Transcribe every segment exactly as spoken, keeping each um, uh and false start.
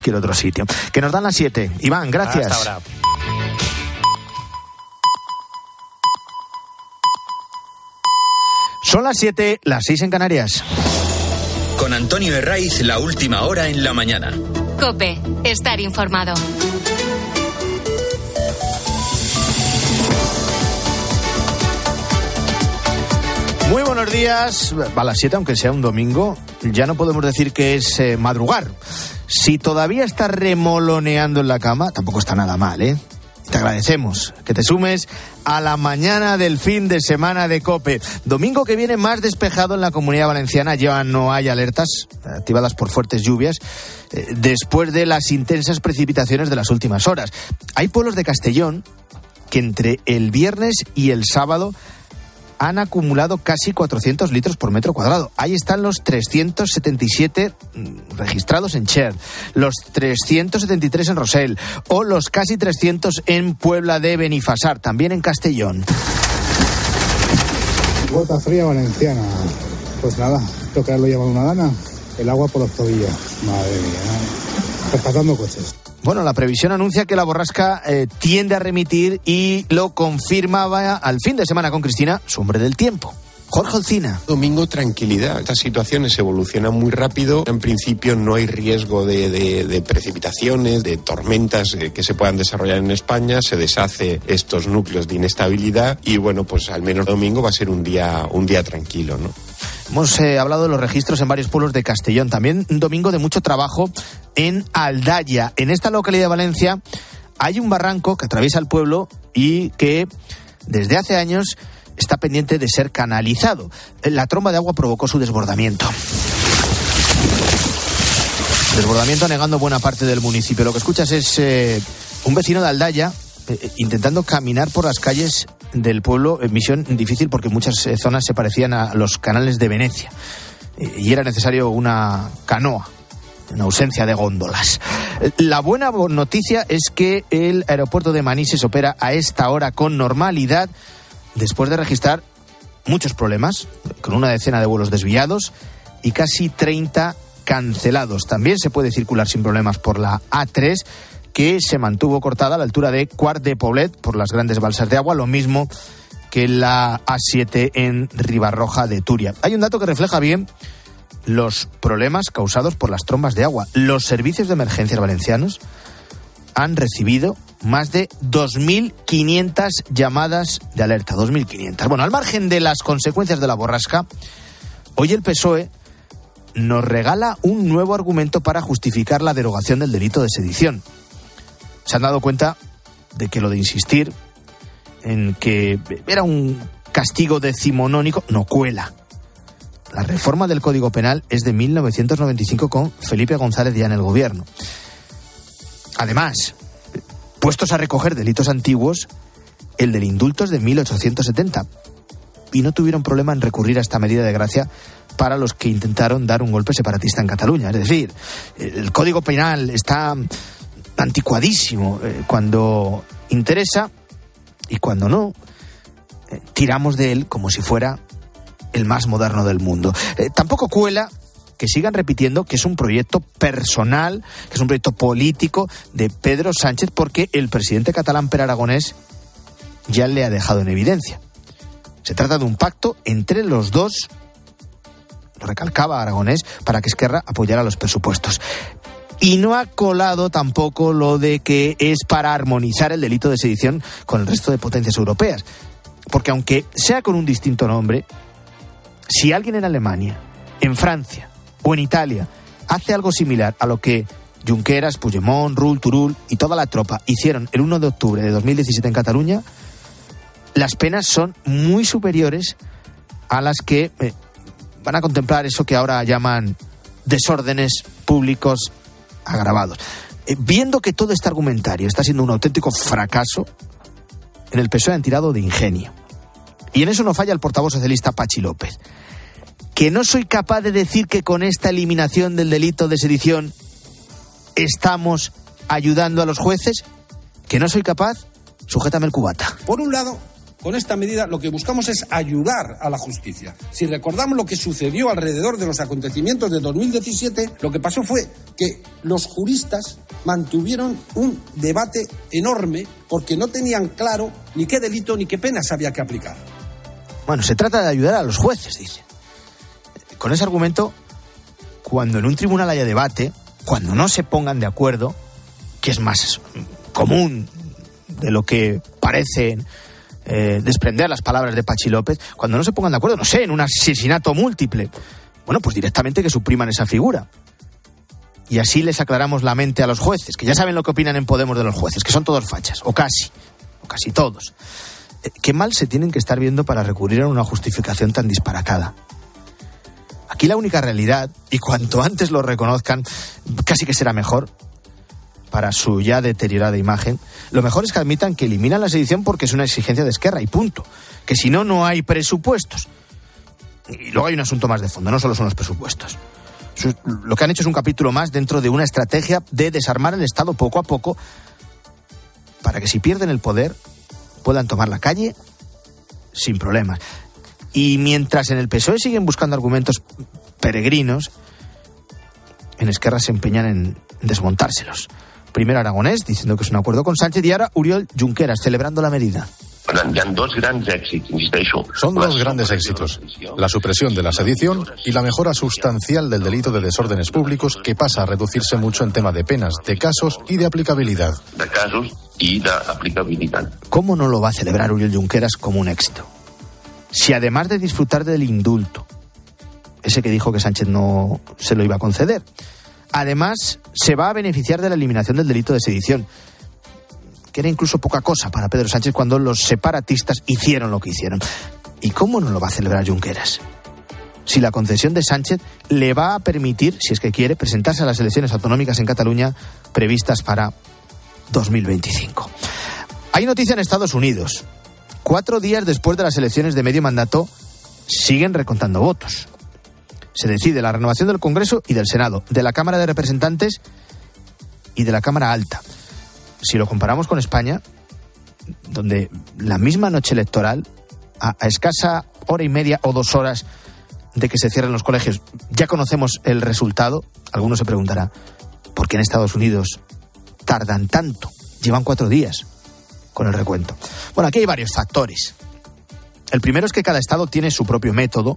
cualquier otro sitio. Que nos dan las siete. Iván, gracias. Hasta ahora. Son las siete, las seis en Canarias. Con Antonio Herraiz, la última hora en la mañana. COPE, estar informado. Muy buenos días. A las siete, aunque sea un domingo, ya no podemos decir que es eh, madrugar. Si todavía estás remoloneando en la cama, tampoco está nada mal, ¿eh? Te agradecemos que te sumes a la mañana del fin de semana de COPE. Domingo que viene más despejado en la Comunidad Valenciana. Ya no hay alertas activadas por fuertes lluvias eh, después de las intensas precipitaciones de las últimas horas. Hay pueblos de Castellón que entre el viernes y el sábado han acumulado casi cuatrocientos litros por metro cuadrado. Ahí están los trescientos setenta y siete registrados en Cher, los trescientos setenta y tres en Rosell o los casi trescientos en Puebla de Benifasar, también en Castellón. Gota fría valenciana. Pues nada, toca lo lleva una dana, el agua por los tobillos. Madre mía, rescatando coches. Bueno, la previsión anuncia que la borrasca eh, tiende a remitir y lo confirmaba al fin de semana con Cristina, su hombre del tiempo, Jorge Olcina. Domingo, tranquilidad. Estas situaciones evolucionan muy rápido. En principio no hay riesgo de, de, de precipitaciones, de tormentas eh, que se puedan desarrollar en España. Se deshace estos núcleos de inestabilidad y bueno, pues al menos domingo va a ser un día, un día tranquilo, ¿no? Hemos eh, hablado de los registros en varios pueblos de Castellón. También un domingo de mucho trabajo en Aldaya. En esta localidad de Valencia hay un barranco que atraviesa el pueblo y que desde hace años está pendiente de ser canalizado. La tromba de agua provocó su desbordamiento. Desbordamiento anegando buena parte del municipio. Lo que escuchas es eh, un vecino de Aldaya eh, intentando caminar por las calles del pueblo, en misión difícil porque muchas eh, zonas se parecían a los canales de Venecia eh, y era necesario una canoa en ausencia de góndolas. La buena noticia es que el aeropuerto de Manises opera a esta hora con normalidad después de registrar muchos problemas, con una decena de vuelos desviados y casi treinta cancelados. También se puede circular sin problemas por la A tres, que se mantuvo cortada a la altura de Quart de Poblet por las grandes balsas de agua, lo mismo que la A siete en Ribarroja de Túria. Hay un dato que refleja bien los problemas causados por las trombas de agua. Los servicios de emergencias valencianos han recibido más de dos mil quinientas llamadas de alerta. dos mil quinientas. Bueno, al margen de las consecuencias de la borrasca, hoy el P S O E nos regala un nuevo argumento para justificar la derogación del delito de sedición. Se han dado cuenta de que lo de insistir en que era un castigo decimonónico no cuela. La reforma del Código Penal es de mil novecientos noventa y cinco con Felipe González ya en el gobierno. Además, puestos a recoger delitos antiguos, el del indulto es de mil ochocientos setenta. Y no tuvieron problema en recurrir a esta medida de gracia para los que intentaron dar un golpe separatista en Cataluña. Es decir, el Código Penal está anticuadísimo eh, cuando interesa y cuando no, eh, tiramos de él como si fuera el más moderno del mundo. Eh, tampoco cuela que sigan repitiendo que es un proyecto personal, que es un proyecto político de Pedro Sánchez, porque el presidente catalán Pere Aragonés ya le ha dejado en evidencia. Se trata de un pacto entre los dos, lo recalcaba Aragonés, para que Esquerra apoyara los presupuestos. Y no ha colado tampoco lo de que es para armonizar el delito de sedición con el resto de potencias europeas. Porque aunque sea con un distinto nombre, si alguien en Alemania, en Francia o en Italia hace algo similar a lo que Junqueras, Puigdemont, Rull, Turull y toda la tropa hicieron el uno de octubre de dos mil diecisiete en Cataluña, las penas son muy superiores a las que eh, van a contemplar eso que ahora llaman desórdenes públicos agravados. Eh, viendo que todo este argumentario está siendo un auténtico fracaso, en el P S O E han tirado de ingenio. Y en eso no falla el portavoz socialista Pachi López. Que no soy capaz de decir que con esta eliminación del delito de sedición estamos ayudando a los jueces. Que no soy capaz, sujétame el cubata. Por un lado, con esta medida lo que buscamos es ayudar a la justicia. Si recordamos lo que sucedió alrededor de los acontecimientos de dos mil diecisiete, lo que pasó fue que los juristas mantuvieron un debate enorme porque no tenían claro ni qué delito ni qué penas había que aplicar. Bueno, se trata de ayudar a los jueces, dice. Con ese argumento, cuando en un tribunal haya debate, cuando no se pongan de acuerdo, que es más común de lo que parecen eh, desprender las palabras de Pachi López, cuando no se pongan de acuerdo, no sé, en un asesinato múltiple, bueno, pues directamente que supriman esa figura. Y así les aclaramos la mente a los jueces, que ya saben lo que opinan en Podemos de los jueces, que son todos fachas, o casi, o casi todos. Eh, qué mal se tienen que estar viendo para recurrir a una justificación tan disparatada. Aquí la única realidad, y cuanto antes lo reconozcan, casi que será mejor para su ya deteriorada imagen, lo mejor es que admitan que eliminan la sedición porque es una exigencia de Esquerra y punto. Que si no, no hay presupuestos. Y luego hay un asunto más de fondo, no solo son los presupuestos. Lo que han hecho es un capítulo más dentro de una estrategia de desarmar el Estado poco a poco para que si pierden el poder puedan tomar la calle sin problemas. Y mientras en el P S O E siguen buscando argumentos peregrinos, en Esquerra se empeñan en desmontárselos. Primero Aragonés, diciendo que es un acuerdo con Sánchez, y ahora Oriol Junqueras, celebrando la medida. Son dos grandes éxitos, la supresión de la sedición y la mejora sustancial del delito de desórdenes públicos, que pasa a reducirse mucho en tema de penas, de casos y de aplicabilidad. De casos y de aplicabilidad. ¿Cómo no lo va a celebrar Oriol Junqueras como un éxito? Si además de disfrutar del indulto, ese que dijo que Sánchez no se lo iba a conceder, además se va a beneficiar de la eliminación del delito de sedición, que era incluso poca cosa para Pedro Sánchez cuando los separatistas hicieron lo que hicieron. ¿Y cómo no lo va a celebrar Junqueras? Si la concesión de Sánchez le va a permitir, si es que quiere, presentarse a las elecciones autonómicas en Cataluña previstas para dos mil veinticinco. Hay noticia en Estados Unidos. Cuatro días después de las elecciones de medio mandato, siguen recontando votos. Se decide la renovación del Congreso y del Senado, de la Cámara de Representantes y de la Cámara Alta. Si lo comparamos con España, donde la misma noche electoral, a, a escasa hora y media o dos horas de que se cierren los colegios, ya conocemos el resultado, alguno se preguntará, ¿por qué en Estados Unidos tardan tanto? Llevan cuatro días con el recuento. Bueno, aquí hay varios factores. El primero es que cada estado tiene su propio método.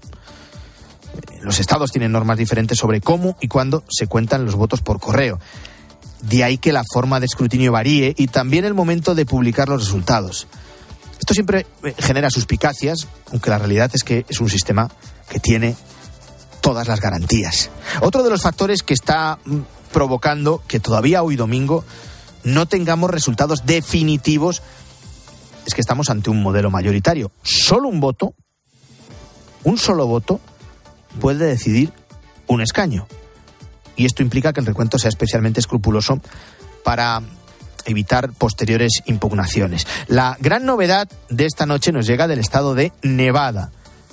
Los estados tienen normas diferentes sobre cómo y cuándo se cuentan los votos por correo. De ahí que la forma de escrutinio varíe y también el momento de publicar los resultados. Esto siempre genera suspicacias, aunque la realidad es que es un sistema que tiene todas las garantías. Otro de los factores que está provocando que todavía hoy domingo no tengamos resultados definitivos es que estamos ante un modelo mayoritario. Solo un voto, un solo voto, puede decidir un escaño. Y esto implica que el recuento sea especialmente escrupuloso para evitar posteriores impugnaciones. La gran novedad de esta noche nos llega del estado de Nevada.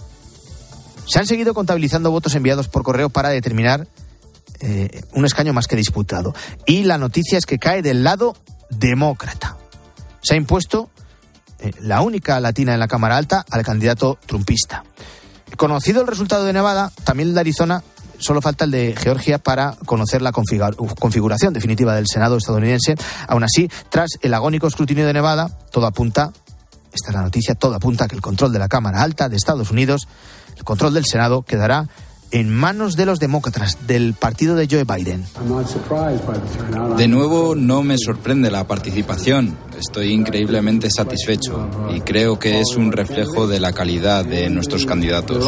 Se han seguido contabilizando votos enviados por correo para determinar eh, un escaño más que disputado. Y la noticia es que cae del lado demócrata. Se ha impuesto eh, la única latina en la Cámara Alta al candidato trumpista. Conocido el resultado de Nevada, también el de Arizona. Solo falta el de Georgia para conocer la configuración definitiva del Senado estadounidense. Aún así, tras el agónico escrutinio de Nevada, todo apunta, esta es la noticia, todo apunta a que el control de la Cámara Alta de Estados Unidos, el control del Senado, quedará en manos de los demócratas, del partido de Joe Biden. De nuevo, no me sorprende la participación. Estoy increíblemente satisfecho y creo que es un reflejo de la calidad de nuestros candidatos.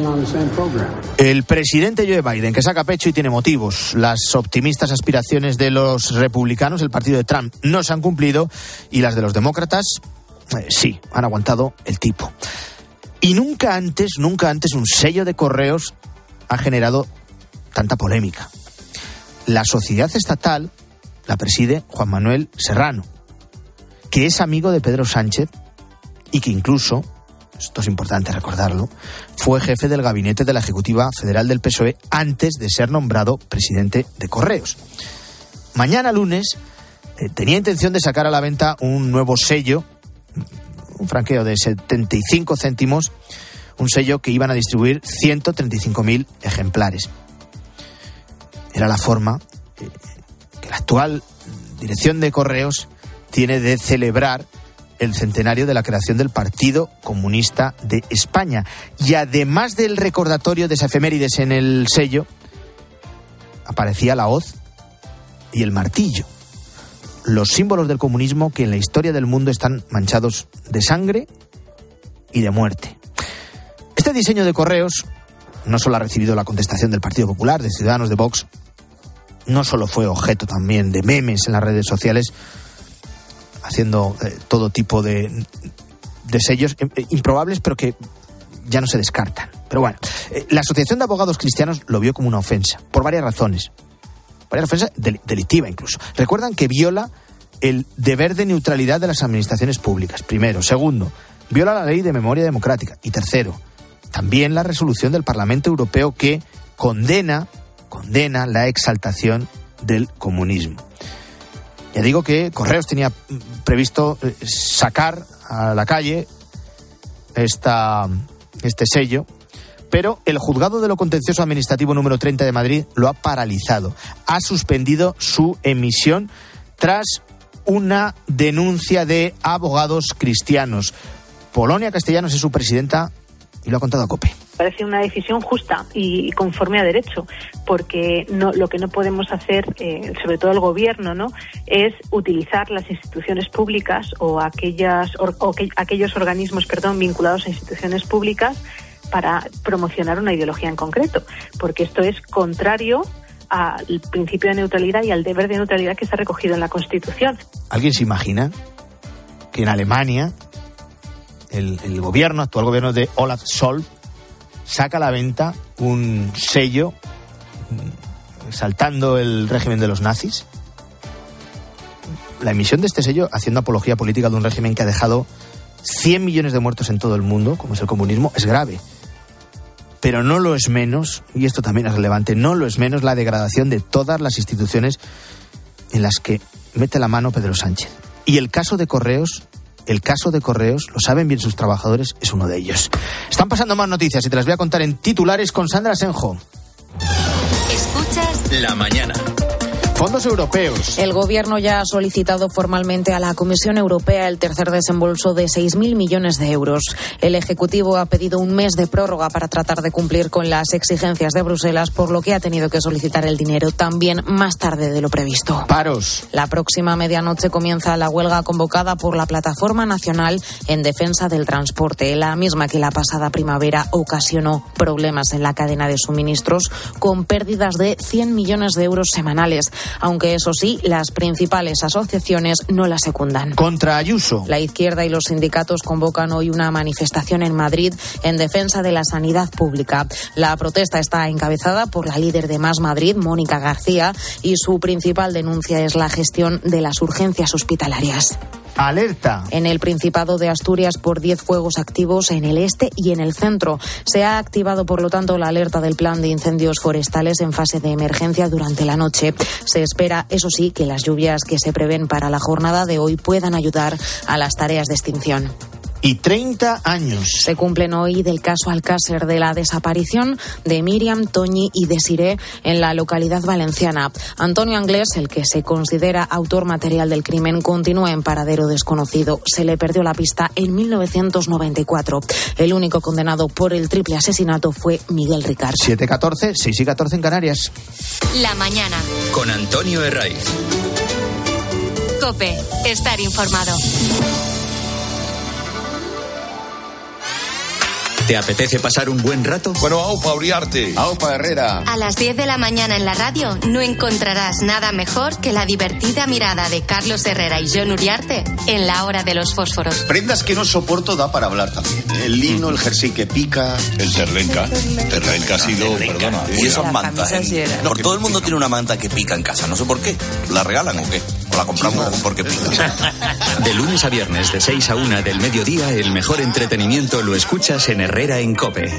El presidente Joe Biden, que saca pecho y tiene motivos. Las optimistas aspiraciones de los republicanos, el partido de Trump, no se han cumplido, y las de los demócratas, eh, sí, han aguantado el tipo. Y nunca antes, nunca antes un sello de correos ha generado tanta polémica. La sociedad estatal la preside Juan Manuel Serrano, que es amigo de Pedro Sánchez y que incluso, esto es importante recordarlo, fue jefe del gabinete de la Ejecutiva Federal del P S O E antes de ser nombrado presidente de Correos. Mañana lunes eh, tenía intención de sacar a la venta un nuevo sello, un franqueo de setenta y cinco céntimos, un sello que iban a distribuir ciento treinta y cinco mil ejemplares. Era la forma eh, que la actual dirección de Correos tiene de celebrar el centenario de la creación del Partido Comunista de España. Y además del recordatorio de esa efemérides en el sello, aparecía la hoz y el martillo, los símbolos del comunismo que en la historia del mundo están manchados de sangre y de muerte. Este diseño de Correos no solo ha recibido la contestación del Partido Popular, de Ciudadanos, de Vox, no solo fue objeto también de memes en las redes sociales, haciendo eh, todo tipo de, de sellos eh, improbables, pero que ya no se descartan. Pero bueno, eh, la Asociación de Abogados Cristianos lo vio como una ofensa, por varias razones. Varias ofensas del, delictiva incluso. Recuerdan que viola el deber de neutralidad de las administraciones públicas, primero. Segundo, viola la ley de memoria democrática. Y tercero, también la resolución del Parlamento Europeo que condena, condena la exaltación del comunismo. Ya digo que Correos tenía previsto sacar a la calle esta, este sello, pero el Juzgado de lo Contencioso Administrativo número treinta de Madrid lo ha paralizado. Ha suspendido su emisión tras una denuncia de abogados cristianos. Polonia Castellanos es su presidenta y lo ha contado a COPE. Parece una decisión justa y conforme a derecho, porque no, lo que no podemos hacer, eh, sobre todo el gobierno, ¿no?, es utilizar las instituciones públicas o aquellas or, o que, aquellos organismos, perdón, vinculados a instituciones públicas para promocionar una ideología en concreto, porque esto es contrario al principio de neutralidad y al deber de neutralidad que está recogido en la Constitución. ¿Alguien se imagina que en Alemania el, el gobierno, actual gobierno de Olaf Scholz, saca a la venta un sello exaltando el régimen de los nazis? La emisión de este sello haciendo apología política de un régimen que ha dejado cien millones de muertos en todo el mundo, como es el comunismo, es grave. Pero no lo es menos, y esto también es relevante, no lo es menos la degradación de todas las instituciones en las que mete la mano Pedro Sánchez. Y el caso de Correos, el caso de Correos, lo saben bien sus trabajadores, es uno de ellos. Están pasando más noticias y te las voy a contar en titulares con Sandra Senjo. Escuchas La Mañana. Fondos europeos. El Gobierno ya ha solicitado formalmente a la Comisión Europea el tercer desembolso de seis mil millones de euros. El Ejecutivo ha pedido un mes de prórroga para tratar de cumplir con las exigencias de Bruselas, por lo que ha tenido que solicitar el dinero también más tarde de lo previsto. Paros. La próxima medianoche comienza la huelga convocada por la Plataforma Nacional en Defensa del Transporte, la misma que la pasada primavera ocasionó problemas en la cadena de suministros con pérdidas de cien millones de euros semanales. Aunque eso sí, las principales asociaciones no la secundan. Contra Ayuso. La izquierda y los sindicatos convocan hoy una manifestación en Madrid en defensa de la sanidad pública. La protesta está encabezada por la líder de Más Madrid, Mónica García, y su principal denuncia es la gestión de las urgencias hospitalarias. Alerta. En el Principado de Asturias por diez fuegos activos en el este y en el centro. Se ha activado, por lo tanto, la alerta del plan de incendios forestales en fase de emergencia durante la noche. Se espera, eso sí, que las lluvias que se prevén para la jornada de hoy puedan ayudar a las tareas de extinción. Y treinta años. Se cumplen hoy del caso Alcácer de la desaparición de Miriam, Toñi y Desiré en la localidad valenciana. Antonio Anglés, el que se considera autor material del crimen, continúa en paradero desconocido. Se le perdió la pista en mil novecientos noventa y cuatro. El único condenado por el triple asesinato fue Miguel Ricard. siete catorce, seis y catorce en Canarias. La Mañana. Con Antonio Herraiz. COPE. Estar informado. ¿Te apetece pasar un buen rato? Bueno, aupa Uriarte. Aupa Herrera. A las diez de la mañana en la radio no encontrarás nada mejor que la divertida mirada de Carlos Herrera y Jon Uriarte en la hora de los fósforos. Prendas que no soporto da para hablar también. El lino, el jersey que pica. El terlenca. Terlenca ha sido, perdona. Y esas mantas. ¿eh? No, todo el mundo tiene una manta que pica en casa, no sé por qué. ¿La regalan o qué? ¿O la compramos porque pica? De lunes a viernes, de seis a una del mediodía, el mejor entretenimiento lo escuchas en Herrera en COPE.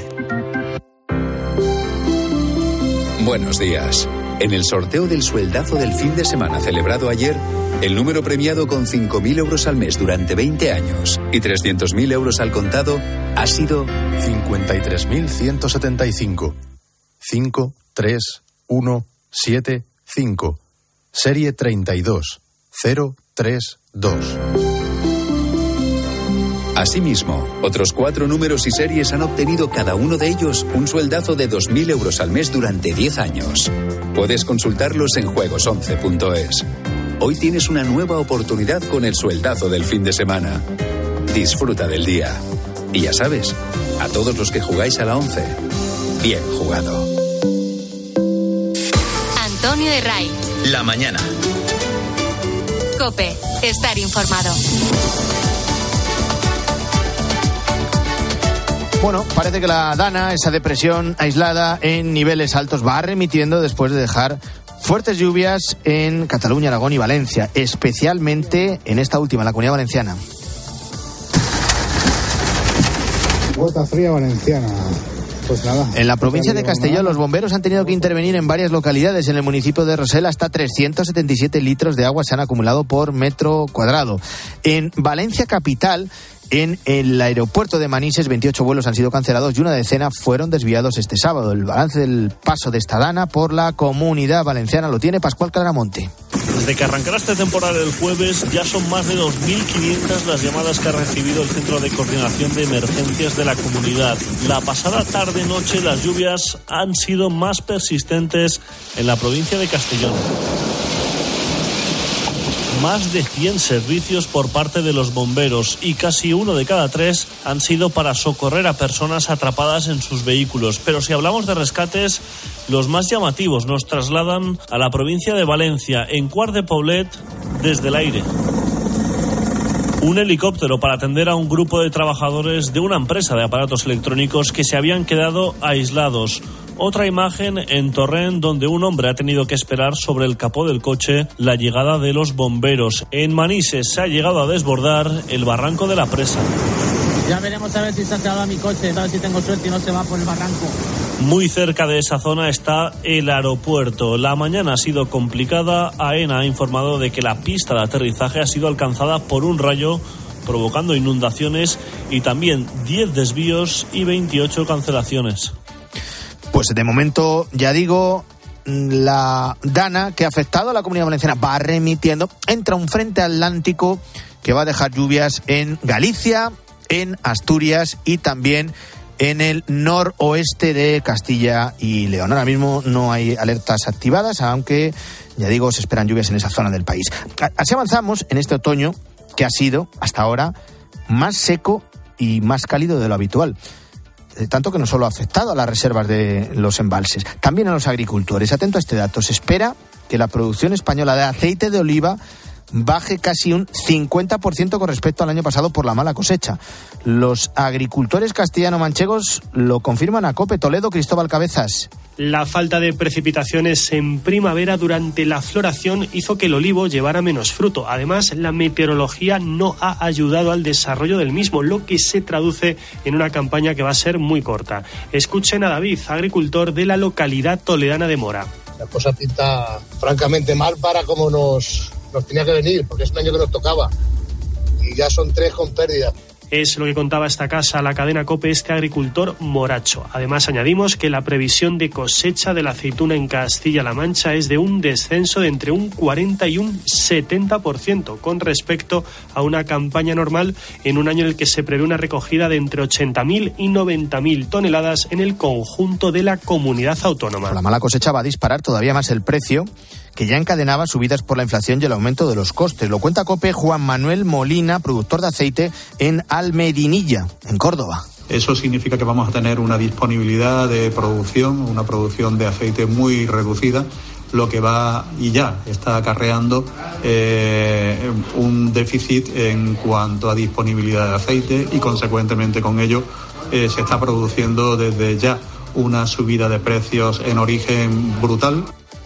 Buenos días. En el sorteo del sueldazo del fin de semana celebrado ayer, el número premiado con cinco mil euros al mes durante veinte años y trescientos mil euros al contado ha sido cincuenta y tres mil ciento setenta y cinco. cinco, tres, uno, siete, cinco. serie treinta y dos cero tres dos. Asimismo, otros cuatro números y series han obtenido cada uno de ellos un sueldazo de dos mil euros al mes durante diez años. Puedes consultarlos en juegos once punto es. Hoy tienes una nueva oportunidad con el sueldazo del fin de semana. Disfruta del día. Y ya sabes, a todos los que jugáis a la once, bien jugado. Antonio de Ray. La mañana. COPE. Estar informado. Bueno, parece que la Dana, esa depresión aislada en niveles altos, va remitiendo después de dejar fuertes lluvias en Cataluña, Aragón y Valencia, especialmente en esta última, la Comunidad Valenciana. Gota fría valenciana. Pues nada. En la provincia de Castellón, los bomberos han tenido que intervenir en varias localidades. En el municipio de Rosell, hasta trescientos setenta y siete litros de agua se han acumulado por metro cuadrado. En Valencia capital, en el aeropuerto de Manises, veintiocho vuelos han sido cancelados y una decena fueron desviados este sábado. El balance del paso de esta Dana por la Comunidad Valenciana lo tiene Pascual Cadramonte. Desde que arrancará esta temporada el jueves, ya son más de dos mil quinientas las llamadas que ha recibido el Centro de Coordinación de Emergencias de la comunidad. La pasada tarde-noche las lluvias han sido más persistentes en la provincia de Castellón. Más de cien servicios por parte de los bomberos y casi uno de cada tres han sido para socorrer a personas atrapadas en sus vehículos. Pero si hablamos de rescates, los más llamativos nos trasladan a la provincia de Valencia, en Quart de Poblet, desde el aire. Un helicóptero para atender a un grupo de trabajadores de una empresa de aparatos electrónicos que se habían quedado aislados. Otra imagen en Torrent, donde un hombre ha tenido que esperar sobre el capó del coche la llegada de los bomberos. En Manises se ha llegado a desbordar el barranco de la presa. Ya veremos a ver si se ha quedado a mi coche, a ver si tengo suerte y no se va por el barranco. Muy cerca de esa zona está el aeropuerto. La mañana ha sido complicada. AENA ha informado de que la pista de aterrizaje ha sido alcanzada por un rayo, provocando inundaciones y también diez desvíos y veintiocho cancelaciones. Pues de momento, ya digo, la Dana, que ha afectado a la Comunidad Valenciana, va remitiendo. Entra un frente atlántico que va a dejar lluvias en Galicia, en Asturias y también en el noroeste de Castilla y León. Ahora mismo no hay alertas activadas, aunque, ya digo, se esperan lluvias en esa zona del país. Así avanzamos en este otoño, que ha sido, hasta ahora, más seco y más cálido de lo habitual. Tanto que no solo ha afectado a las reservas de los embalses, también a los agricultores. Atento a este dato, se espera que la producción española de aceite de oliva baje casi un cincuenta por ciento con respecto al año pasado por la mala cosecha. Los agricultores castellano-manchegos lo confirman a COPE. Toledo, Cristóbal Cabezas. La falta de precipitaciones en primavera durante la floración hizo que el olivo llevara menos fruto. Además, la meteorología no ha ayudado al desarrollo del mismo, lo que se traduce en una campaña que va a ser muy corta. Escuchen a David, agricultor de la localidad toledana de Mora. La cosa pinta francamente mal para como nos, nos tenía que venir, porque es un año que nos tocaba. Y ya son tres con pérdida. Es lo que contaba esta casa, la cadena COPE, este agricultor moracho. Además, añadimos que la previsión de cosecha de la aceituna en Castilla-La Mancha es de un descenso de entre un cuarenta y un setenta por ciento con respecto a una campaña normal en un año en el que se prevé una recogida de entre ochenta mil y noventa mil toneladas en el conjunto de la comunidad autónoma. La mala cosecha va a disparar todavía más el precio, que ya encadenaba subidas por la inflación y el aumento de los costes. Lo cuenta COPE Juan Manuel Molina, productor de aceite en Almedinilla, en Córdoba. Eso significa que vamos a tener una disponibilidad de producción, una producción de aceite muy reducida, lo que va y ya está acarreando eh, un déficit en cuanto a disponibilidad de aceite y consecuentemente con ello eh, se está produciendo desde ya una subida de precios en origen brutal.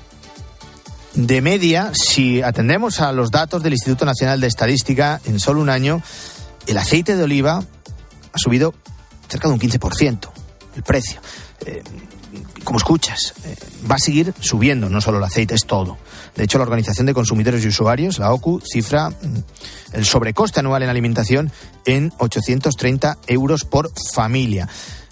De media, si atendemos a los datos del Instituto Nacional de Estadística, en solo un año, el aceite de oliva ha subido cerca de un quince por ciento, el precio. Eh, como escuchas, eh, va a seguir subiendo, no solo el aceite, es todo. De hecho, la Organización de Consumidores y Usuarios, la O C U, cifra el sobrecoste anual en alimentación en ochocientos treinta euros por familia.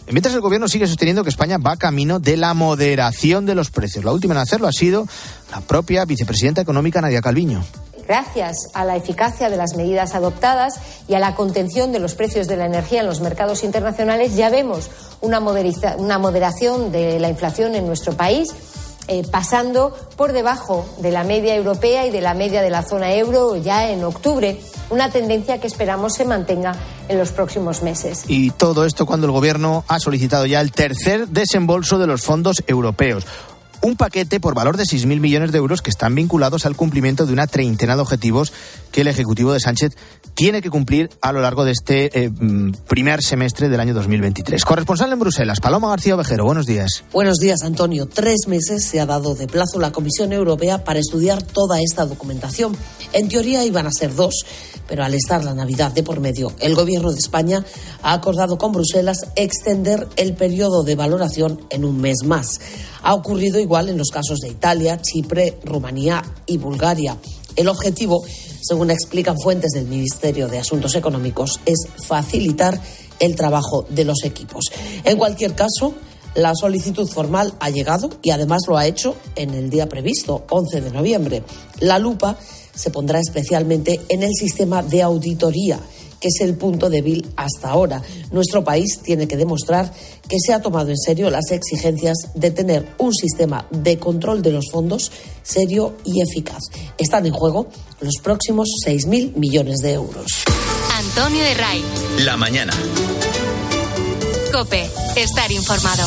Mientras el gobierno sigue sosteniendo que España va camino de la moderación de los precios. La última en hacerlo ha sido la propia vicepresidenta económica Nadia Calviño. Gracias a la eficacia de las medidas adoptadas y a la contención de los precios de la energía en los mercados internacionales, ya vemos una, moderiza, una moderación de la inflación en nuestro país, eh, pasando por debajo de la media europea y de la media de la zona euro ya en octubre, una tendencia que esperamos se mantenga en los próximos meses. Y todo esto cuando el gobierno ha solicitado ya el tercer desembolso de los fondos europeos. Un paquete por valor de seis mil millones de euros que están vinculados al cumplimiento de una treintena de objetivos que el Ejecutivo de Sánchez tiene que cumplir a lo largo de este eh, primer semestre del año dos mil veintitrés. Corresponsal en Bruselas, Paloma García Ovejero, buenos días. Buenos días, Antonio. Tres meses se ha dado de plazo la Comisión Europea para estudiar toda esta documentación. En teoría iban a ser dos, pero al estar la Navidad de por medio, el Gobierno de España ha acordado con Bruselas extender el periodo de valoración en un mes más. Ha ocurrido igual en los casos de Italia, Chipre, Rumanía y Bulgaria. El objetivo, según explican fuentes del Ministerio de Asuntos Económicos, es facilitar el trabajo de los equipos. En cualquier caso, la solicitud formal ha llegado y además lo ha hecho en el día previsto, once de noviembre. La lupa se pondrá especialmente en el sistema de auditoría, que es el punto débil hasta ahora. Nuestro país tiene que demostrar que se ha tomado en serio las exigencias de tener un sistema de control de los fondos serio y eficaz. Están en juego los próximos seis mil millones de euros. Antonio Herray. La mañana. COPE. Estar informado.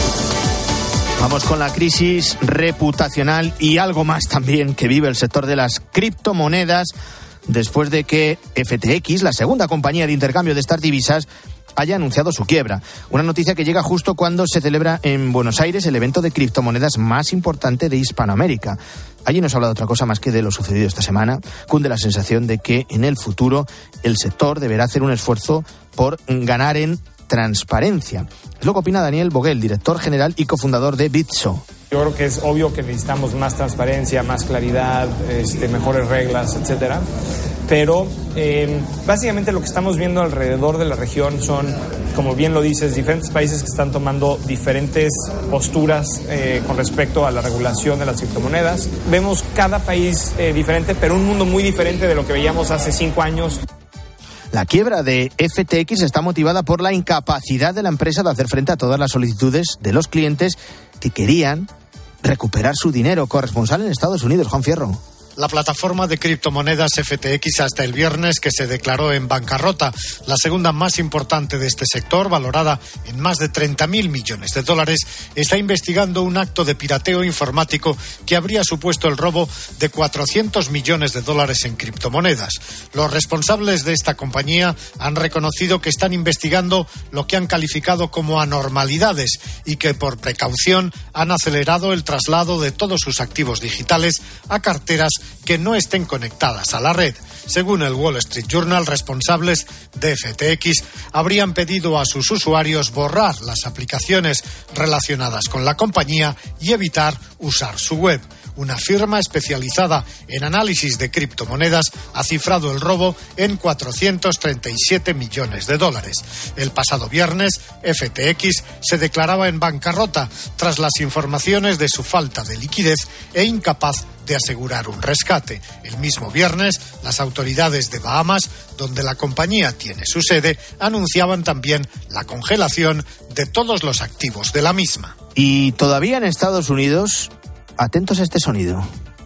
Vamos con la crisis reputacional y algo más también que vive el sector de las criptomonedas, después de que F T X, la segunda compañía de intercambio de estas divisas, haya anunciado su quiebra. Una noticia que llega justo cuando se celebra en Buenos Aires el evento de criptomonedas más importante de Hispanoamérica. Allí no se habla de otra cosa más que de lo sucedido esta semana. Cunde la sensación de que en el futuro el sector deberá hacer un esfuerzo por ganar en transparencia. Es lo que opina Daniel Boguel, director general y cofundador de Bitso. Yo creo que es obvio que necesitamos más transparencia, más claridad, este, mejores reglas, etcétera. Pero eh, básicamente lo que estamos viendo alrededor de la región son, como bien lo dices, diferentes países que están tomando diferentes posturas eh, con respecto a la regulación de las criptomonedas. Vemos cada país eh, diferente, pero un mundo muy diferente de lo que veíamos hace cinco años. La quiebra de F T X está motivada por la incapacidad de la empresa de hacer frente a todas las solicitudes de los clientes que querían recuperar su dinero. Corresponsal en Estados Unidos, Juan Fierro. La plataforma de criptomonedas F T X hasta el viernes que se declaró en bancarrota, la segunda más importante de este sector, valorada en más de treinta mil millones de dólares, está investigando un acto de pirateo informático que habría supuesto el robo de cuatrocientos millones de dólares en criptomonedas. Los responsables de esta compañía han reconocido que están investigando lo que han calificado como anormalidades y que por precaución han acelerado el traslado de todos sus activos digitales a carteras que no estén conectadas a la red. Según el Wall Street Journal, responsables de F T X habrían pedido a sus usuarios borrar las aplicaciones relacionadas con la compañía y evitar usar su web. Una firma especializada en análisis de criptomonedas ha cifrado el robo en cuatrocientos treinta y siete millones de dólares. El pasado viernes, F T X se declaraba en bancarrota tras las informaciones de su falta de liquidez e incapaz de asegurar un rescate. El mismo viernes, las autoridades de Bahamas, donde la compañía tiene su sede, anunciaban también la congelación de todos los activos de la misma. Y todavía en Estados Unidos, atentos a este sonido.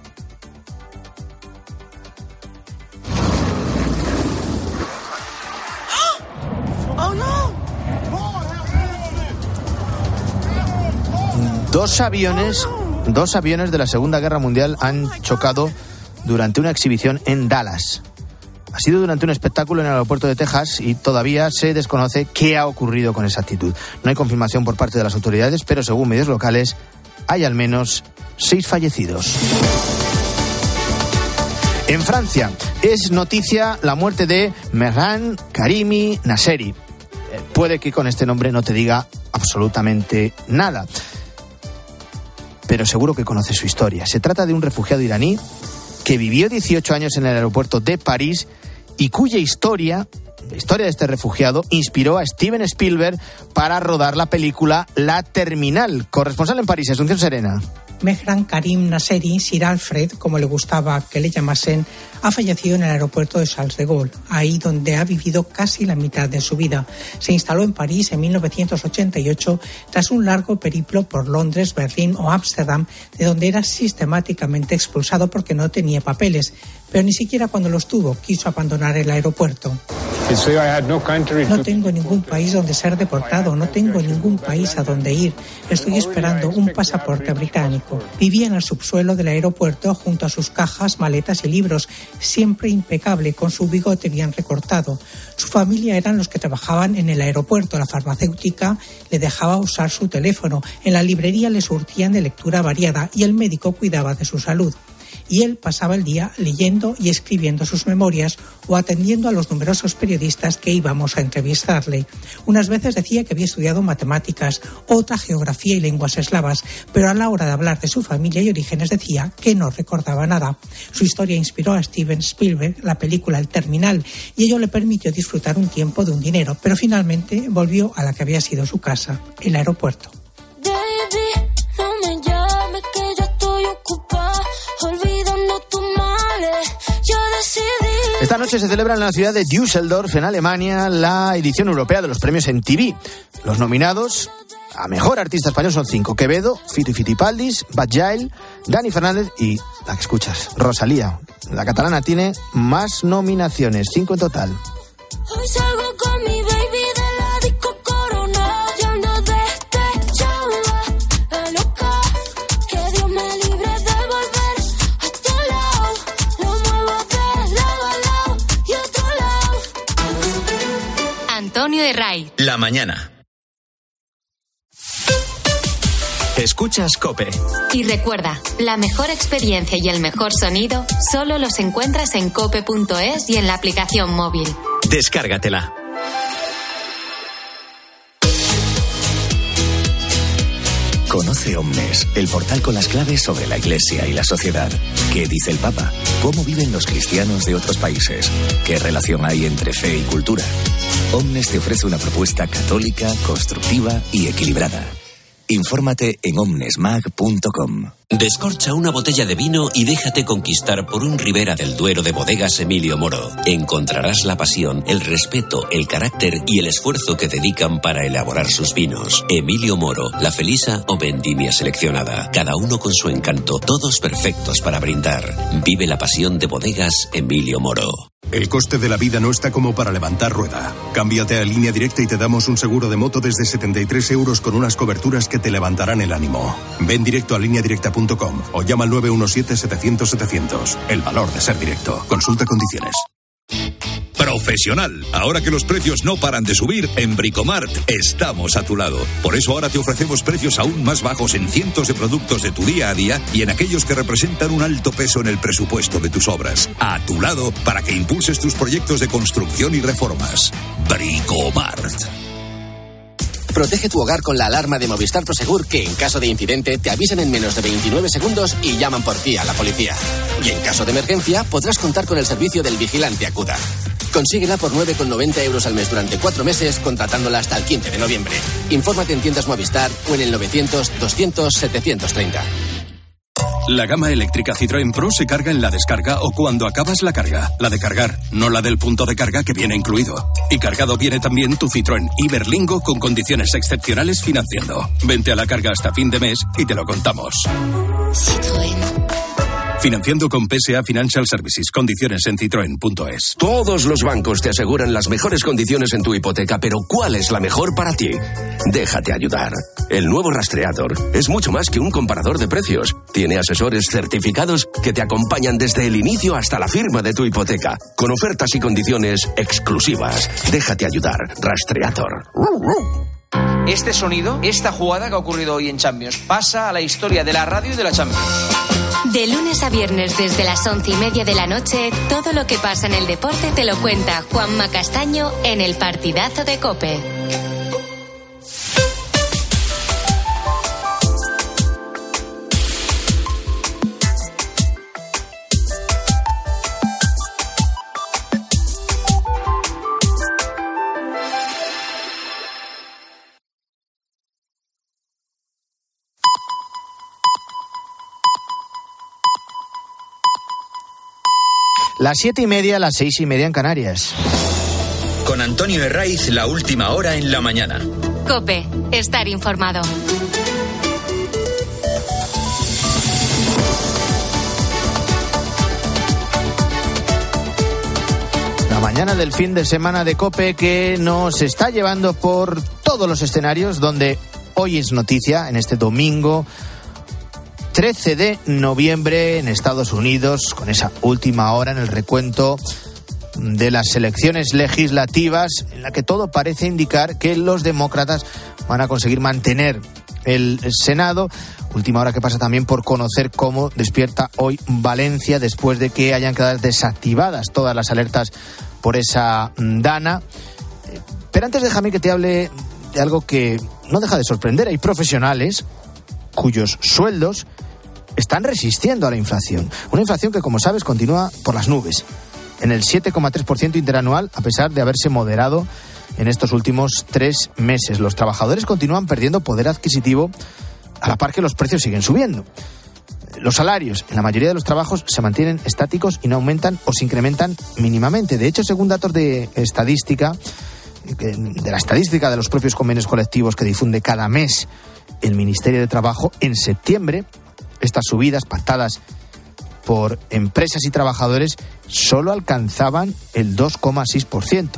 Dos aviones, dos aviones de la Segunda Guerra Mundial han chocado durante una exhibición en Dallas. Ha sido durante un espectáculo en el aeropuerto de Texas y todavía se desconoce qué ha ocurrido con exactitud. No hay confirmación por parte de las autoridades, pero según medios locales hay al menos seis fallecidos. En Francia es noticia la muerte de Mehran Karimi Nasseri. Puede que con este nombre no te diga absolutamente nada, pero seguro que conoces su historia. Se trata de un refugiado iraní que vivió dieciocho años en el aeropuerto de París y cuya historia La historia de este refugiado inspiró a Steven Spielberg para rodar la película La Terminal. Corresponsal en París, Asunción Serena. Mehran Karim Nasseri, Sir Alfred, como le gustaba que le llamasen, ha fallecido en el aeropuerto de Charles de Gaulle, ahí donde ha vivido casi la mitad de su vida. Se instaló en París en mil novecientos ochenta y ocho tras un largo periplo por Londres, Berlín o Ámsterdam, de donde era sistemáticamente expulsado porque no tenía papeles. Pero ni siquiera cuando los tuvo quiso abandonar el aeropuerto. No tengo ningún país donde ser deportado, no tengo ningún país a donde ir. Estoy esperando un pasaporte británico. Vivía en el subsuelo del aeropuerto junto a sus cajas, maletas y libros, siempre impecable, con su bigote bien recortado. Su familia eran los que trabajaban en el aeropuerto. La farmacéutica le dejaba usar su teléfono. En la librería le surtían de lectura variada y el médico cuidaba de su salud. Y él pasaba el día leyendo y escribiendo sus memorias o atendiendo a los numerosos periodistas que íbamos a entrevistarle. Unas veces decía que había estudiado matemáticas, otra geografía y lenguas eslavas, pero a la hora de hablar de su familia y orígenes decía que no recordaba nada. Su historia inspiró a Steven Spielberg la película El Terminal y ello le permitió disfrutar un tiempo de un dinero, pero finalmente volvió a la que había sido su casa, el aeropuerto. Baby, no me llames que yo estoy ocupada. Olvidando tus males, yo decidí. Esta noche se celebra en la ciudad de Düsseldorf, en Alemania, la edición europea de los premios M T V. Los nominados a mejor artista español son cinco: Quevedo, Fito y Fitipaldis, Bad Giles, Dani Fernández y la que escuchas, Rosalía. La catalana tiene más nominaciones, cinco en total. Hoy salgo con mi baby de la disco Corona, y ando despechada, la loca, que Dios me libre de volver a tu lado, lo muevo de lado a lado y otro lado. Antonio de Ray. La mañana. Escuchas COPE. Y recuerda, la mejor experiencia y el mejor sonido solo los encuentras en cope punto es y en la aplicación móvil. Descárgatela. Conoce Omnes, el portal con las claves sobre la Iglesia y la sociedad. ¿Qué dice el Papa? ¿Cómo viven los cristianos de otros países? ¿Qué relación hay entre fe y cultura? Omnes te ofrece una propuesta católica, constructiva y equilibrada. Infórmate en omnesmag punto com. Descorcha una botella de vino y déjate conquistar por un Ribera del Duero de Bodegas Emilio Moro. Encontrarás la pasión, el respeto, el carácter y el esfuerzo que dedican para elaborar sus vinos. Emilio Moro, La Felisa o Vendimia seleccionada. Cada uno con su encanto, todos perfectos para brindar. Vive la pasión de Bodegas Emilio Moro. El coste de la vida no está como para levantar rueda. Cámbiate a Línea Directa y te damos un seguro de moto desde setenta y tres euros con unas coberturas que te levantarán el ánimo. Ven directo a línea directa punto com o llama al nueve uno siete, setecientos, setecientos. El valor de ser directo. Consulta condiciones. Profesional. Ahora que los precios no paran de subir, en Bricomart estamos a tu lado. Por eso ahora te ofrecemos precios aún más bajos en cientos de productos de tu día a día y en aquellos que representan un alto peso en el presupuesto de tus obras. A tu lado para que impulses tus proyectos de construcción y reformas. Bricomart. Protege tu hogar con la alarma de Movistar Prosegur, que en caso de incidente te avisan en menos de veintinueve segundos y llaman por ti a la policía. Y en caso de emergencia podrás contar con el servicio del vigilante Acuda. Consíguela por nueve con noventa euros al mes durante cuatro meses, contratándola hasta el quince de noviembre. Infórmate en tiendas Movistar o en el novecientos, doscientos, setecientos treinta. La gama eléctrica Citroën Pro se carga en la descarga o cuando acabas la carga. La de cargar, no la del punto de carga que viene incluido. Y cargado viene también tu Citroën Iberlingo con condiciones excepcionales financiando. Vente a la carga hasta fin de mes y te lo contamos. Citroën. Financiando con P S A Financial Services. Condiciones en citroen punto es. Todos los bancos te aseguran las mejores condiciones en tu hipoteca, pero ¿cuál es la mejor para ti? Déjate ayudar. El nuevo Rastreator es mucho más que un comparador de precios. Tiene asesores certificados que te acompañan desde el inicio hasta la firma de tu hipoteca, con ofertas y condiciones exclusivas. Déjate ayudar. Rastreator. Este sonido, esta jugada que ha ocurrido hoy en Champions, pasa a la historia de la radio y de la Champions. De lunes a viernes desde las once y media de la noche, todo lo que pasa en el deporte te lo cuenta Juanma Castaño en El Partidazo de COPE. Las siete y media, las seis y media en Canarias. Con Antonio Herraiz, la última hora en la mañana. COPE, estar informado. La mañana del fin de semana de COPE que nos está llevando por todos los escenarios donde hoy es noticia, en este domingo trece de noviembre en Estados Unidos, con esa última hora en el recuento de las elecciones legislativas, en la que todo parece indicar que los demócratas van a conseguir mantener el Senado. Última hora que pasa también por conocer cómo despierta hoy Valencia después de que hayan quedado desactivadas todas las alertas por esa dana. Pero antes déjame que te hable de algo que no deja de sorprender. Hay profesionales cuyos sueldos están resistiendo a la inflación. Una inflación que, como sabes, continúa por las nubes, en el siete coma tres por ciento interanual, a pesar de haberse moderado en estos últimos tres meses. Los trabajadores continúan perdiendo poder adquisitivo a la par que los precios siguen subiendo. Los salarios en la mayoría de los trabajos se mantienen estáticos y no aumentan o se incrementan mínimamente. De hecho, según datos de estadística, de la estadística de los propios convenios colectivos que difunde cada mes el Ministerio de Trabajo, en septiembre estas subidas pactadas por empresas y trabajadores solo alcanzaban el dos coma seis por ciento.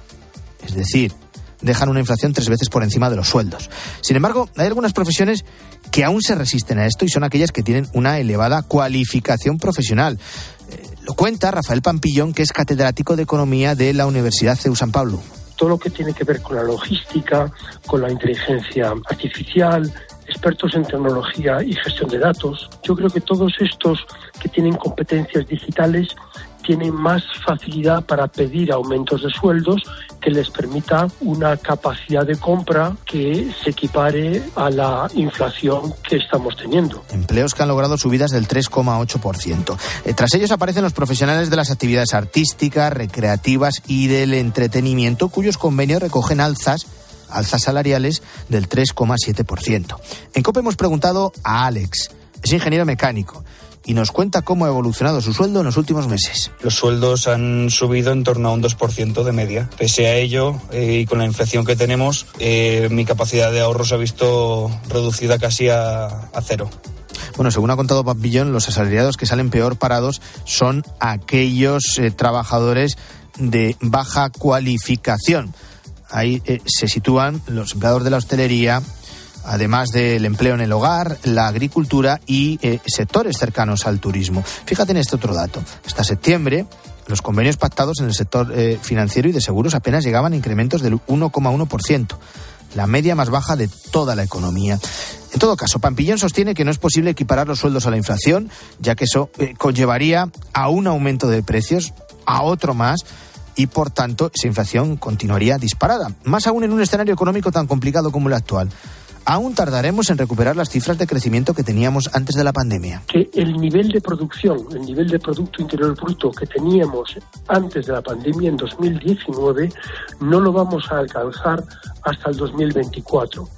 Es decir, dejan una inflación tres veces por encima de los sueldos. Sin embargo, hay algunas profesiones que aún se resisten a esto y son aquellas que tienen una elevada cualificación profesional. Eh, lo cuenta Rafael Pampillón, que es catedrático de Economía de la Universidad C E U San Pablo. Todo lo que tiene que ver con la logística, con la inteligencia artificial, expertos en tecnología y gestión de datos. Yo creo que todos estos que tienen competencias digitales tienen más facilidad para pedir aumentos de sueldos que les permita una capacidad de compra que se equipare a la inflación que estamos teniendo. Empleos que han logrado subidas del tres coma ocho por ciento. Eh, tras ellos aparecen los profesionales de las actividades artísticas, recreativas y del entretenimiento, cuyos convenios recogen alzas alzas salariales del tres coma siete por ciento. En COPE hemos preguntado a Alex, es ingeniero mecánico, y nos cuenta cómo ha evolucionado su sueldo en los últimos meses. Los sueldos han subido en torno a un dos por ciento de media. Pese a ello, eh, y con la inflación que tenemos, eh, mi capacidad de ahorro se ha visto reducida casi a, a cero. Bueno, según ha contado Pampillón, los asalariados que salen peor parados son aquellos eh, trabajadores de baja cualificación. Ahí eh, se sitúan los empleados de la hostelería, además del empleo en el hogar, la agricultura y eh, sectores cercanos al turismo. Fíjate en este otro dato. Hasta septiembre, los convenios pactados en el sector eh, financiero y de seguros apenas llegaban a incrementos del uno coma uno por ciento, la media más baja de toda la economía. En todo caso, Pampillón sostiene que no es posible equiparar los sueldos a la inflación, ya que eso eh, conllevaría a un aumento de precios, a otro más, y por tanto esa inflación continuaría disparada. Más aún en un escenario económico tan complicado como el actual. Aún tardaremos en recuperar las cifras de crecimiento que teníamos antes de la pandemia. Que el nivel de producción, el nivel de Producto Interior Bruto que teníamos antes de la pandemia en dos mil diecinueve, no lo vamos a alcanzar hasta el dos mil veinticuatro.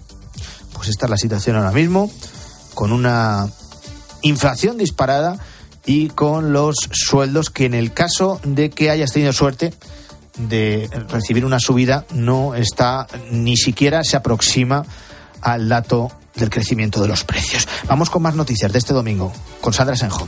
Pues esta es la situación ahora mismo, con una inflación disparada y con los sueldos que, en el caso de que hayas tenido suerte de recibir una subida, no está, ni siquiera se aproxima al dato del crecimiento de los precios. Vamos con más noticias de este domingo con Sandra Senjo.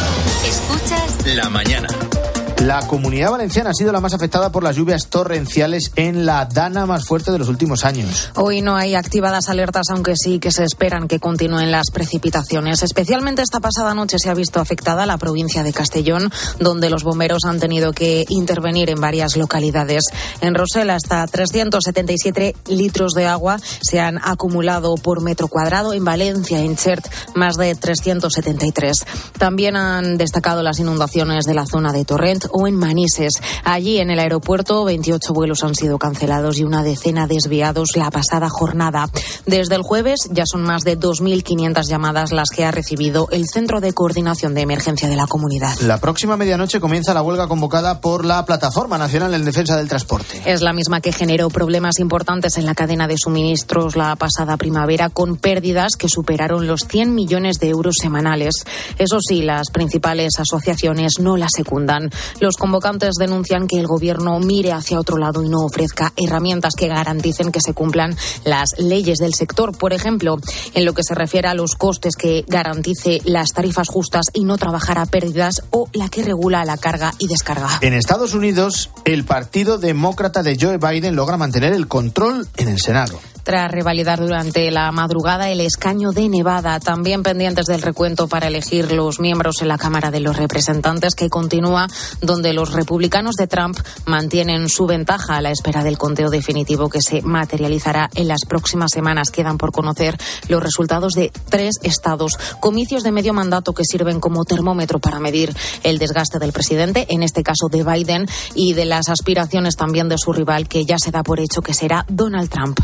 Escuchas La Mañana. La Comunidad Valenciana ha sido la más afectada por las lluvias torrenciales en la dana más fuerte de los últimos años. Hoy no hay activadas alertas, aunque sí que se esperan que continúen las precipitaciones. Especialmente esta pasada noche se ha visto afectada la provincia de Castellón, donde los bomberos han tenido que intervenir en varias localidades. En Rosell, hasta trescientos setenta y siete litros de agua se han acumulado por metro cuadrado. En Valencia, en Xert, más de trescientos setenta y tres. También han destacado las inundaciones de la zona de Torrent o como en Manises. Allí, en el aeropuerto, veintiocho vuelos han sido cancelados y una decena desviados la pasada jornada. Desde el jueves ya son más de dos mil quinientas llamadas las que ha recibido el Centro de Coordinación de Emergencia de la comunidad. La próxima medianoche comienza la huelga convocada por la Plataforma Nacional en Defensa del Transporte. Es la misma que generó problemas importantes en la cadena de suministros la pasada primavera, con pérdidas que superaron los cien millones de euros semanales. Eso sí, las principales asociaciones no la secundan. Los convocantes denuncian que el gobierno mire hacia otro lado y no ofrezca herramientas que garanticen que se cumplan las leyes del sector. Por ejemplo, en lo que se refiere a los costes, que garantice las tarifas justas y no trabajar a pérdidas, o la que regula la carga y descarga. En Estados Unidos, el Partido Demócrata de Joe Biden logra mantener el control en el Senado. Tras revalidar durante la madrugada el escaño de Nevada, también pendientes del recuento para elegir los miembros en la Cámara de los Representantes, que continúa, donde los republicanos de Trump mantienen su ventaja a la espera del conteo definitivo que se materializará en las próximas semanas. Quedan por conocer los resultados de tres estados, comicios de medio mandato que sirven como termómetro para medir el desgaste del presidente, en este caso de Biden, y de las aspiraciones también de su rival, que ya se da por hecho que será Donald Trump.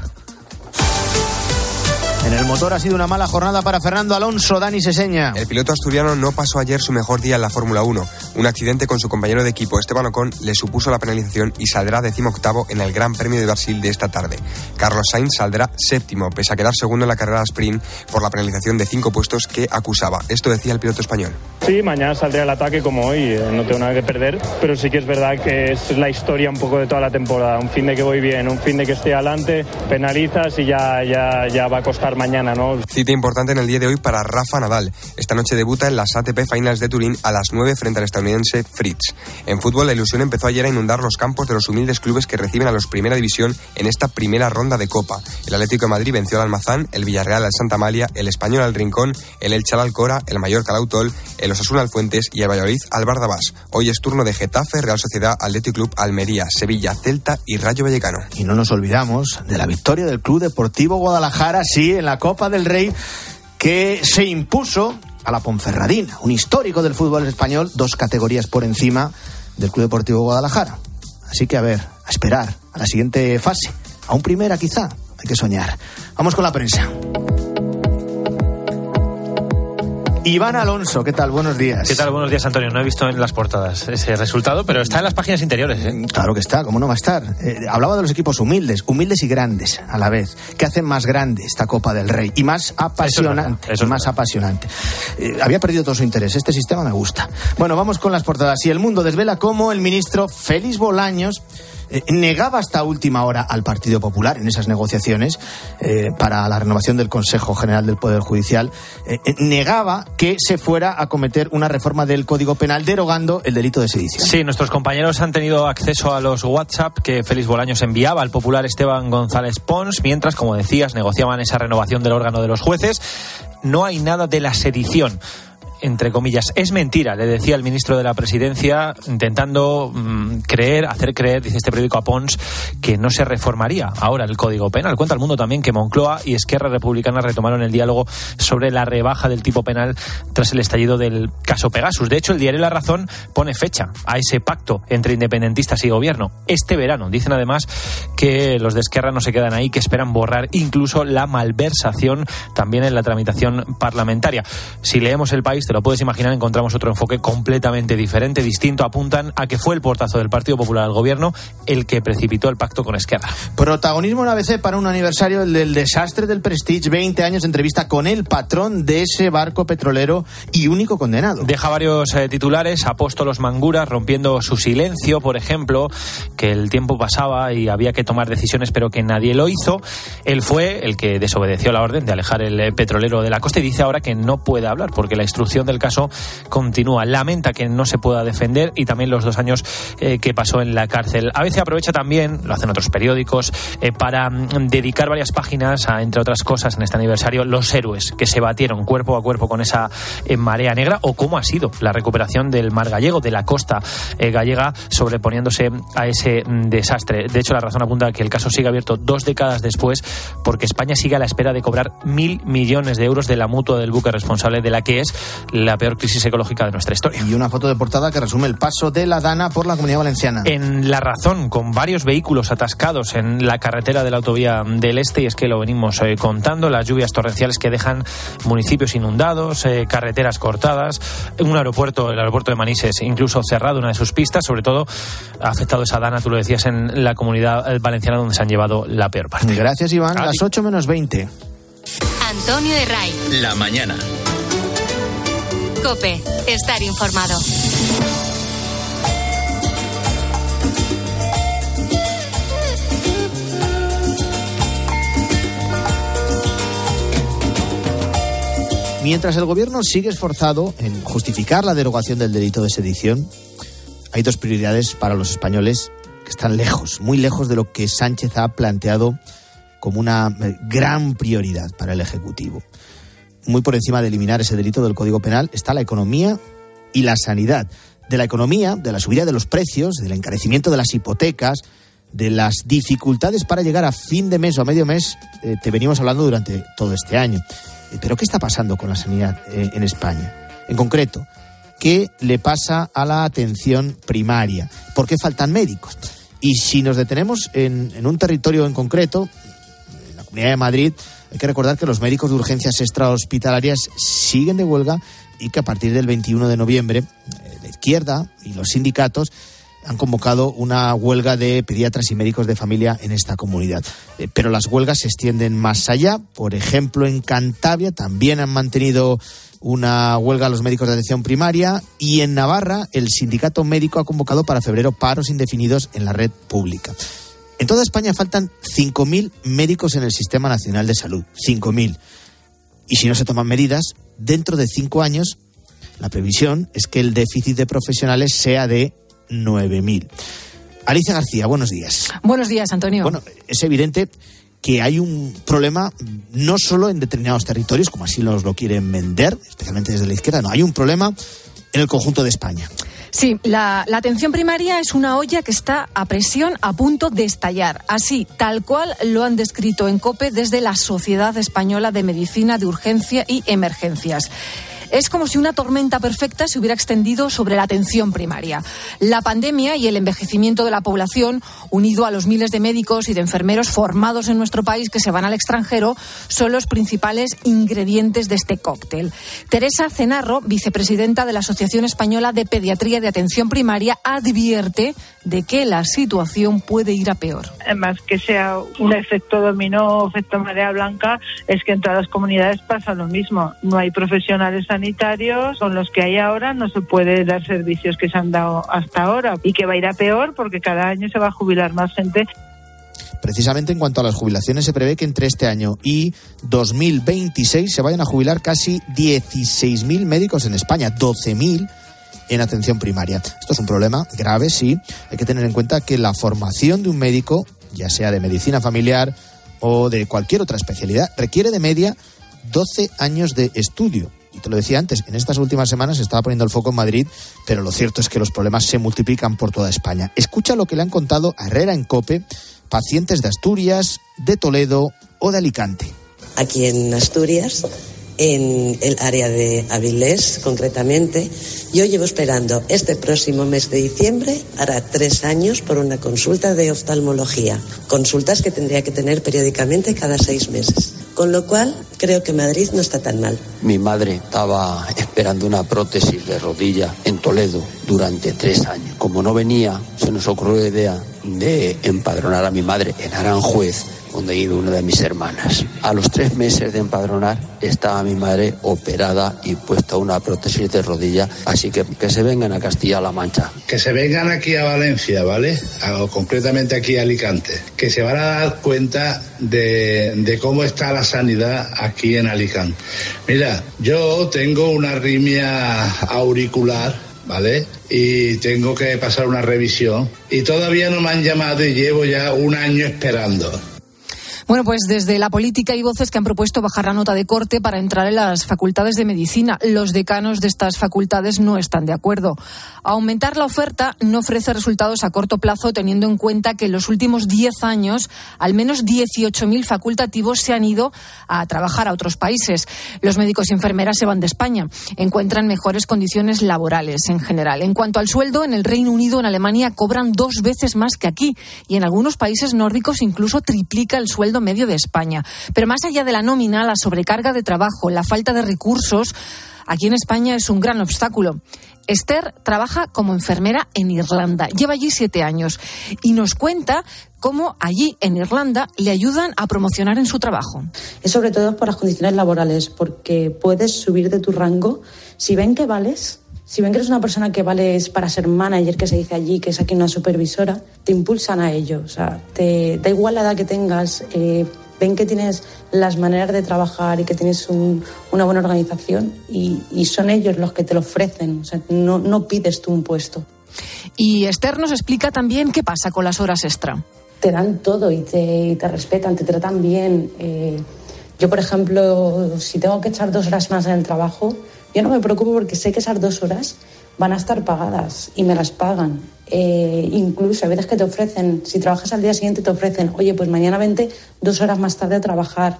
En el motor ha sido una mala jornada para Fernando Alonso. Dani Seseña. El piloto asturiano no pasó ayer su mejor día en la Fórmula uno. Un accidente con su compañero de equipo Esteban Ocon le supuso la penalización y saldrá decimoctavo en el Gran Premio de Brasil de esta tarde. Carlos Sainz saldrá séptimo, pese a quedar segundo en la carrera sprint por la penalización de cinco puestos que acusaba. Esto decía el piloto español. Sí, mañana saldré al ataque como hoy, no tengo nada que perder, pero sí que es verdad que es la historia un poco de toda la temporada. Un fin de que voy bien, un fin de que esté adelante, penalizas y ya, ya, ya va a costar mañana, ¿no? Cita importante en el día de hoy para Rafa Nadal. Esta noche debuta en las A T P Finals de Turín a las nueve frente al estadounidense Fritz. En fútbol, la ilusión empezó ayer a inundar los campos de los humildes clubes que reciben a los Primera División en esta primera ronda de Copa. El Atlético de Madrid venció al Almazán, el Villarreal al Santa Amalia, el Español al Rincón, el Elche al Alcora, el Mallorca al Autol, el Osasuna al Fuentes y el Valladolid al Bardabás. Hoy es turno de Getafe, Real Sociedad, Athletic Club, Almería, Sevilla, Celta y Rayo Vallecano. Y no nos olvidamos de la victoria del Club Deportivo Guadalajara, sí, en la Copa del Rey, que se impuso a la Ponferradina, un histórico del fútbol español, dos categorías por encima del Club Deportivo Guadalajara. Así que a ver, a esperar a la siguiente fase, a un primera quizá, hay que soñar. Vamos con la prensa. Iván Alonso, ¿qué tal? Buenos días. ¿Qué tal? Buenos días, Antonio. No he visto en las portadas ese resultado, pero está en las páginas interiores, ¿eh? Claro que está, ¿cómo no va a estar? Eh, hablaba de los equipos humildes, humildes y grandes a la vez, que hacen más grande esta Copa del Rey y más apasionante. Eso es eso es más apasionante. Eh, había perdido todo su interés. Este sistema me gusta. Bueno, vamos con las portadas. Y El Mundo desvela cómo el ministro Félix Bolaños Eh, negaba hasta última hora al Partido Popular en esas negociaciones eh, para la renovación del Consejo General del Poder Judicial, eh, eh, negaba que se fuera a cometer una reforma del Código Penal derogando el delito de sedición. Sí, nuestros compañeros han tenido acceso a los WhatsApp que Félix Bolaños enviaba al popular Esteban González Pons, mientras, como decías, negociaban esa renovación del órgano de los jueces. No hay nada de la sedición, entre comillas. Es mentira, le decía el ministro de la Presidencia, intentando mmm, creer, hacer creer, dice este periódico, a Pons, que no se reformaría ahora el Código Penal. Cuenta El Mundo también que Moncloa y Esquerra Republicana retomaron el diálogo sobre la rebaja del tipo penal tras el estallido del caso Pegasus. De hecho, el diario La Razón pone fecha a ese pacto entre independentistas y gobierno este verano. Dicen además que los de Esquerra no se quedan ahí, que esperan borrar incluso la malversación también en la tramitación parlamentaria. Si leemos El País, te lo puedes imaginar, encontramos otro enfoque completamente diferente, distinto. Apuntan a que fue el portazo del Partido Popular al gobierno el que precipitó el pacto con Esquerra. Protagonismo en A B C para un aniversario, el del desastre del Prestige, veinte años de entrevista con el patrón de ese barco petrolero y único condenado. Deja varios eh, titulares. Apóstolos Manguras rompiendo su silencio, por ejemplo, que el tiempo pasaba y había que tomar decisiones, pero que nadie lo hizo. Él fue el que desobedeció la orden de alejar el eh, petrolero de la costa y dice ahora que no puede hablar porque la instrucción del caso continúa. Lamenta que no se pueda defender y también los dos años eh, que pasó en la cárcel. A veces aprovecha también, lo hacen otros periódicos, eh, para mm, dedicar varias páginas a, entre otras cosas, en este aniversario, los héroes que se batieron cuerpo a cuerpo con esa eh, marea negra, o cómo ha sido la recuperación del mar gallego, de la costa eh, gallega, sobreponiéndose a ese mm, desastre. De hecho, La Razón apunta que el caso sigue abierto dos décadas después, porque España sigue a la espera de cobrar mil millones de euros de la mutua del buque responsable de la que es la peor crisis ecológica de nuestra historia. Y una foto de portada que resume el paso de la Dana por la Comunidad Valenciana. En La Razón, con varios vehículos atascados en la carretera de la autovía del Este, y es que lo venimos eh, contando, las lluvias torrenciales que dejan municipios inundados, eh, carreteras cortadas, un aeropuerto, el aeropuerto de Manises, incluso cerrado una de sus pistas. Sobre todo ha afectado esa Dana, tú lo decías, en la Comunidad Valenciana, donde se han llevado la peor parte. Gracias, Iván. Adi. Las ocho menos veinte. Antonio de Ray. La mañana. COPE. Estar informado. Mientras el gobierno sigue esforzado en justificar la derogación del delito de sedición, hay dos prioridades para los españoles que están lejos, muy lejos de lo que Sánchez ha planteado como una gran prioridad para el Ejecutivo. Muy por encima de eliminar ese delito del Código Penal está la economía y la sanidad. De la economía, de la subida de los precios, del encarecimiento de las hipotecas, de las dificultades para llegar a fin de mes o a medio mes, eh, te venimos hablando durante todo este año. ¿Pero qué está pasando con la sanidad eh, en España? En concreto, ¿qué le pasa a la atención primaria? ¿Por qué faltan médicos? Y si nos detenemos en, en un territorio en concreto, en la Comunidad de Madrid, hay que recordar que los médicos de urgencias extrahospitalarias siguen de huelga y que a partir del veintiuno de noviembre, eh, la izquierda y los sindicatos han convocado una huelga de pediatras y médicos de familia en esta comunidad. Eh, pero las huelgas se extienden más allá. Por ejemplo, en Cantabria también han mantenido una huelga a los médicos de atención primaria, y en Navarra el sindicato médico ha convocado para febrero paros indefinidos en la red pública. En toda España faltan cinco mil médicos en el Sistema Nacional de Salud. cinco mil. Y si no se toman medidas, dentro de cinco años, la previsión es que el déficit de profesionales sea de nueve mil. Alicia García, buenos días. Buenos días, Antonio. Bueno, es evidente que hay un problema no solo en determinados territorios, como así nos lo quieren vender, especialmente desde la izquierda, no, hay un problema en el conjunto de España. Sí, la, la atención primaria es una olla que está a presión, a punto de estallar. Así, tal cual lo han descrito en COPE desde la Sociedad Española de Medicina de Urgencia y Emergencias. Es como si una tormenta perfecta se hubiera extendido sobre la atención primaria. La pandemia y el envejecimiento de la población, unido a los miles de médicos y de enfermeros formados en nuestro país que se van al extranjero, son los principales ingredientes de este cóctel. Teresa Cenarro, vicepresidenta de la Asociación Española de Pediatría de Atención Primaria, advierte de que la situación puede ir a peor. Además, que sea un efecto dominó, efecto marea blanca, es que en todas las comunidades pasa lo mismo. No hay profesionales sanitarios, con los que hay ahora no se puede dar servicios que se han dado hasta ahora, y que va a ir a peor porque cada año se va a jubilar más gente. Precisamente en cuanto a las jubilaciones, se prevé que entre este año y dos mil veintiséis se vayan a jubilar casi dieciséis mil médicos en España, doce mil en atención primaria. Esto es un problema grave, sí. Hay que tener en cuenta que la formación de un médico, ya sea de medicina familiar o de cualquier otra especialidad, requiere de media doce años de estudio. Y te lo decía antes, en estas últimas semanas se estaba poniendo el foco en Madrid, pero lo cierto es que los problemas se multiplican por toda España. Escucha lo que le han contado a Herrera en COPE pacientes de Asturias, de Toledo o de Alicante. Aquí en Asturias, en el área de Avilés concretamente, yo llevo esperando este próximo mes de diciembre, hará tres años, por una consulta de oftalmología. Consultas que tendría que tener periódicamente cada seis meses. Con lo cual, creo que Madrid no está tan mal. Mi madre estaba esperando una prótesis de rodilla en Toledo durante tres años. Como no venía, se nos ocurrió la idea de empadronar a mi madre en Aranjuez, donde vive una de mis hermanas. A los tres meses de empadronar estaba mi madre operada y puesta una prótesis de rodilla, así que que se vengan a Castilla-La Mancha. Que se vengan aquí a Valencia, ¿vale? O concretamente aquí a Alicante, que se van a dar cuenta de, de cómo está la sanidad aquí en Alicante. Mira, yo tengo una arritmia auricular ¿vale? Y tengo que pasar una revisión y todavía no me han llamado y llevo ya un año esperando. Bueno, pues desde la política hay voces que han propuesto bajar la nota de corte para entrar en las facultades de medicina. Los decanos de estas facultades no están de acuerdo. Aumentar la oferta no ofrece resultados a corto plazo, teniendo en cuenta que en los últimos diez años al menos dieciocho mil facultativos se han ido a trabajar a otros países. Los médicos y enfermeras se van de España. Encuentran mejores condiciones laborales en general. En cuanto al sueldo, en el Reino Unido o en Alemania cobran dos veces más que aquí y en algunos países nórdicos incluso triplica el sueldo medio de España. Pero más allá de la nómina, la sobrecarga de trabajo, la falta de recursos, aquí en España es un gran obstáculo. Esther trabaja como enfermera en Irlanda. Lleva allí siete años y nos cuenta cómo allí en Irlanda le ayudan a promocionar en su trabajo. Es sobre todo por las condiciones laborales, porque puedes subir de tu rango. Si ven que vales, si ven que eres una persona que vales para ser manager, que se dice allí, que es aquí una supervisora, te impulsan a ello. O sea, te da igual la edad que tengas, eh, ven que tienes las maneras de trabajar y que tienes un, una buena organización y, y son ellos los que te lo ofrecen. O sea, no, no pides tú un puesto. Y Esther nos explica también qué pasa con las horas extra. Te dan todo y te, y te respetan, te tratan bien. Eh, yo, por ejemplo, si tengo que echar dos horas más en el trabajo, yo no me preocupo porque sé que esas dos horas van a estar pagadas y me las pagan. Eh, incluso a veces que te ofrecen, si trabajas al día siguiente te ofrecen, oye, pues mañana vente dos horas más tarde a trabajar.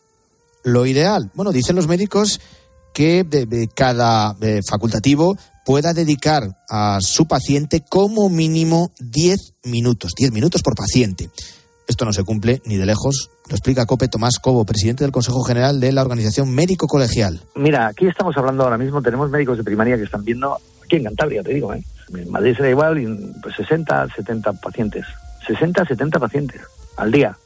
Lo ideal, bueno, dicen los médicos que de, de cada de facultativo pueda dedicar a su paciente como mínimo diez minutos, diez minutos por paciente. Esto no se cumple ni de lejos. Lo explica COPE Tomás Cobo, presidente del Consejo General de la Organización Médico Colegial. Mira, aquí estamos hablando ahora mismo, tenemos médicos de primaria que están viendo, aquí en Cantabria, te digo, ¿eh? En Madrid será igual, y pues sesenta, setenta pacientes. sesenta, setenta pacientes al día.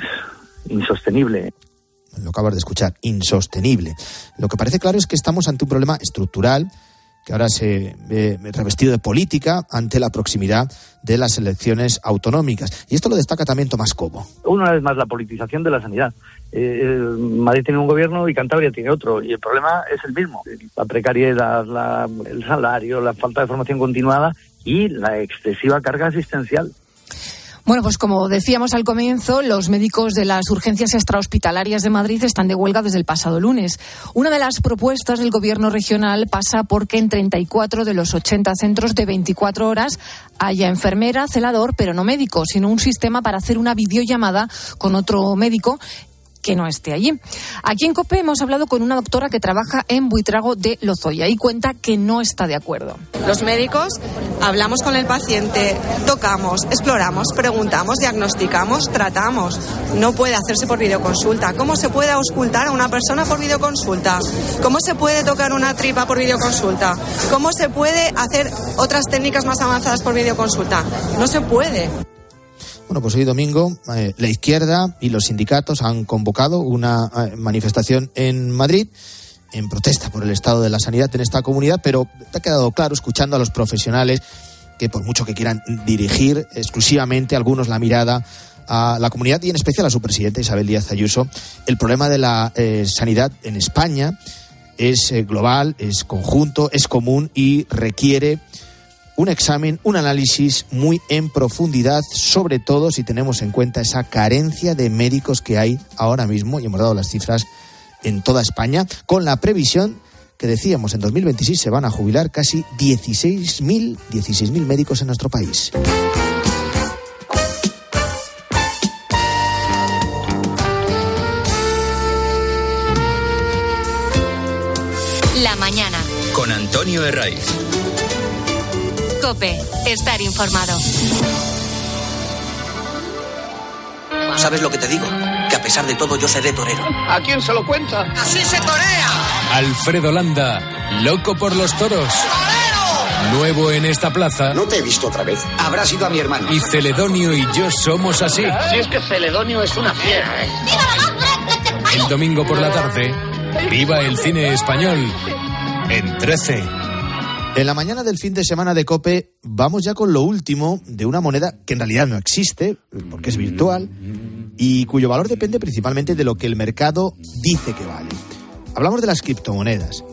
Insostenible. Lo acabas de escuchar, insostenible. Lo que parece claro es que estamos ante un problema estructural que ahora se ve revestido de política ante la proximidad de las elecciones autonómicas. Y esto lo destaca también Tomás Cobo. Una vez más, la politización de la sanidad. Eh, Madrid tiene un gobierno y Cantabria tiene otro, y el problema es el mismo. La precariedad, la, el salario, la falta de formación continuada y la excesiva carga asistencial. Bueno, pues como decíamos al comienzo, los médicos de las urgencias extrahospitalarias de Madrid están de huelga desde el pasado lunes. Una de las propuestas del gobierno regional pasa por que en treinta y cuatro de los ochenta centros de veinticuatro horas haya enfermera, celador, pero no médico, sino un sistema para hacer una videollamada con otro médico que no esté allí. Aquí en COPE hemos hablado con una doctora que trabaja en Buitrago de Lozoya y cuenta que no está de acuerdo. Los médicos hablamos con el paciente, tocamos, exploramos, preguntamos, diagnosticamos, tratamos. No puede hacerse por videoconsulta. ¿Cómo se puede auscultar a una persona por videoconsulta? ¿Cómo se puede tocar una tripa por videoconsulta? ¿Cómo se puede hacer otras técnicas más avanzadas por videoconsulta? No se puede. Bueno, pues hoy domingo eh, la izquierda y los sindicatos han convocado una eh, manifestación en Madrid en protesta por el estado de la sanidad en esta comunidad, pero te ha quedado claro, escuchando a los profesionales, que por mucho que quieran dirigir exclusivamente algunos la mirada a la comunidad y en especial a su presidenta Isabel Díaz Ayuso, el problema de la eh, sanidad en España es eh, global, es conjunto, es común y requiere un examen, un análisis muy en profundidad, sobre todo si tenemos en cuenta esa carencia de médicos que hay ahora mismo, y hemos dado las cifras en toda España, con la previsión que decíamos, en dos mil veintiséis se van a jubilar casi dieciséis mil médicos en nuestro país. La mañana. Con Antonio Herraiz. COPE, estar informado. ¿Sabes lo que te digo? Que a pesar de todo yo seré torero. ¿A quién se lo cuenta? ¡Así se torea! Alfredo Landa, loco por los toros. ¡Torero! Nuevo en esta plaza. No te he visto otra vez. Habrás ido a mi hermano. Y Celedonio y yo somos así. Si es que Celedonio es una fiera, ¿eh? El domingo por la tarde, viva el cine español en trece. En la mañana del fin de semana de COPE vamos ya con lo último de una moneda que en realidad no existe, porque es virtual, y cuyo valor depende principalmente de lo que el mercado dice que vale. Hablamos de las criptomonedas.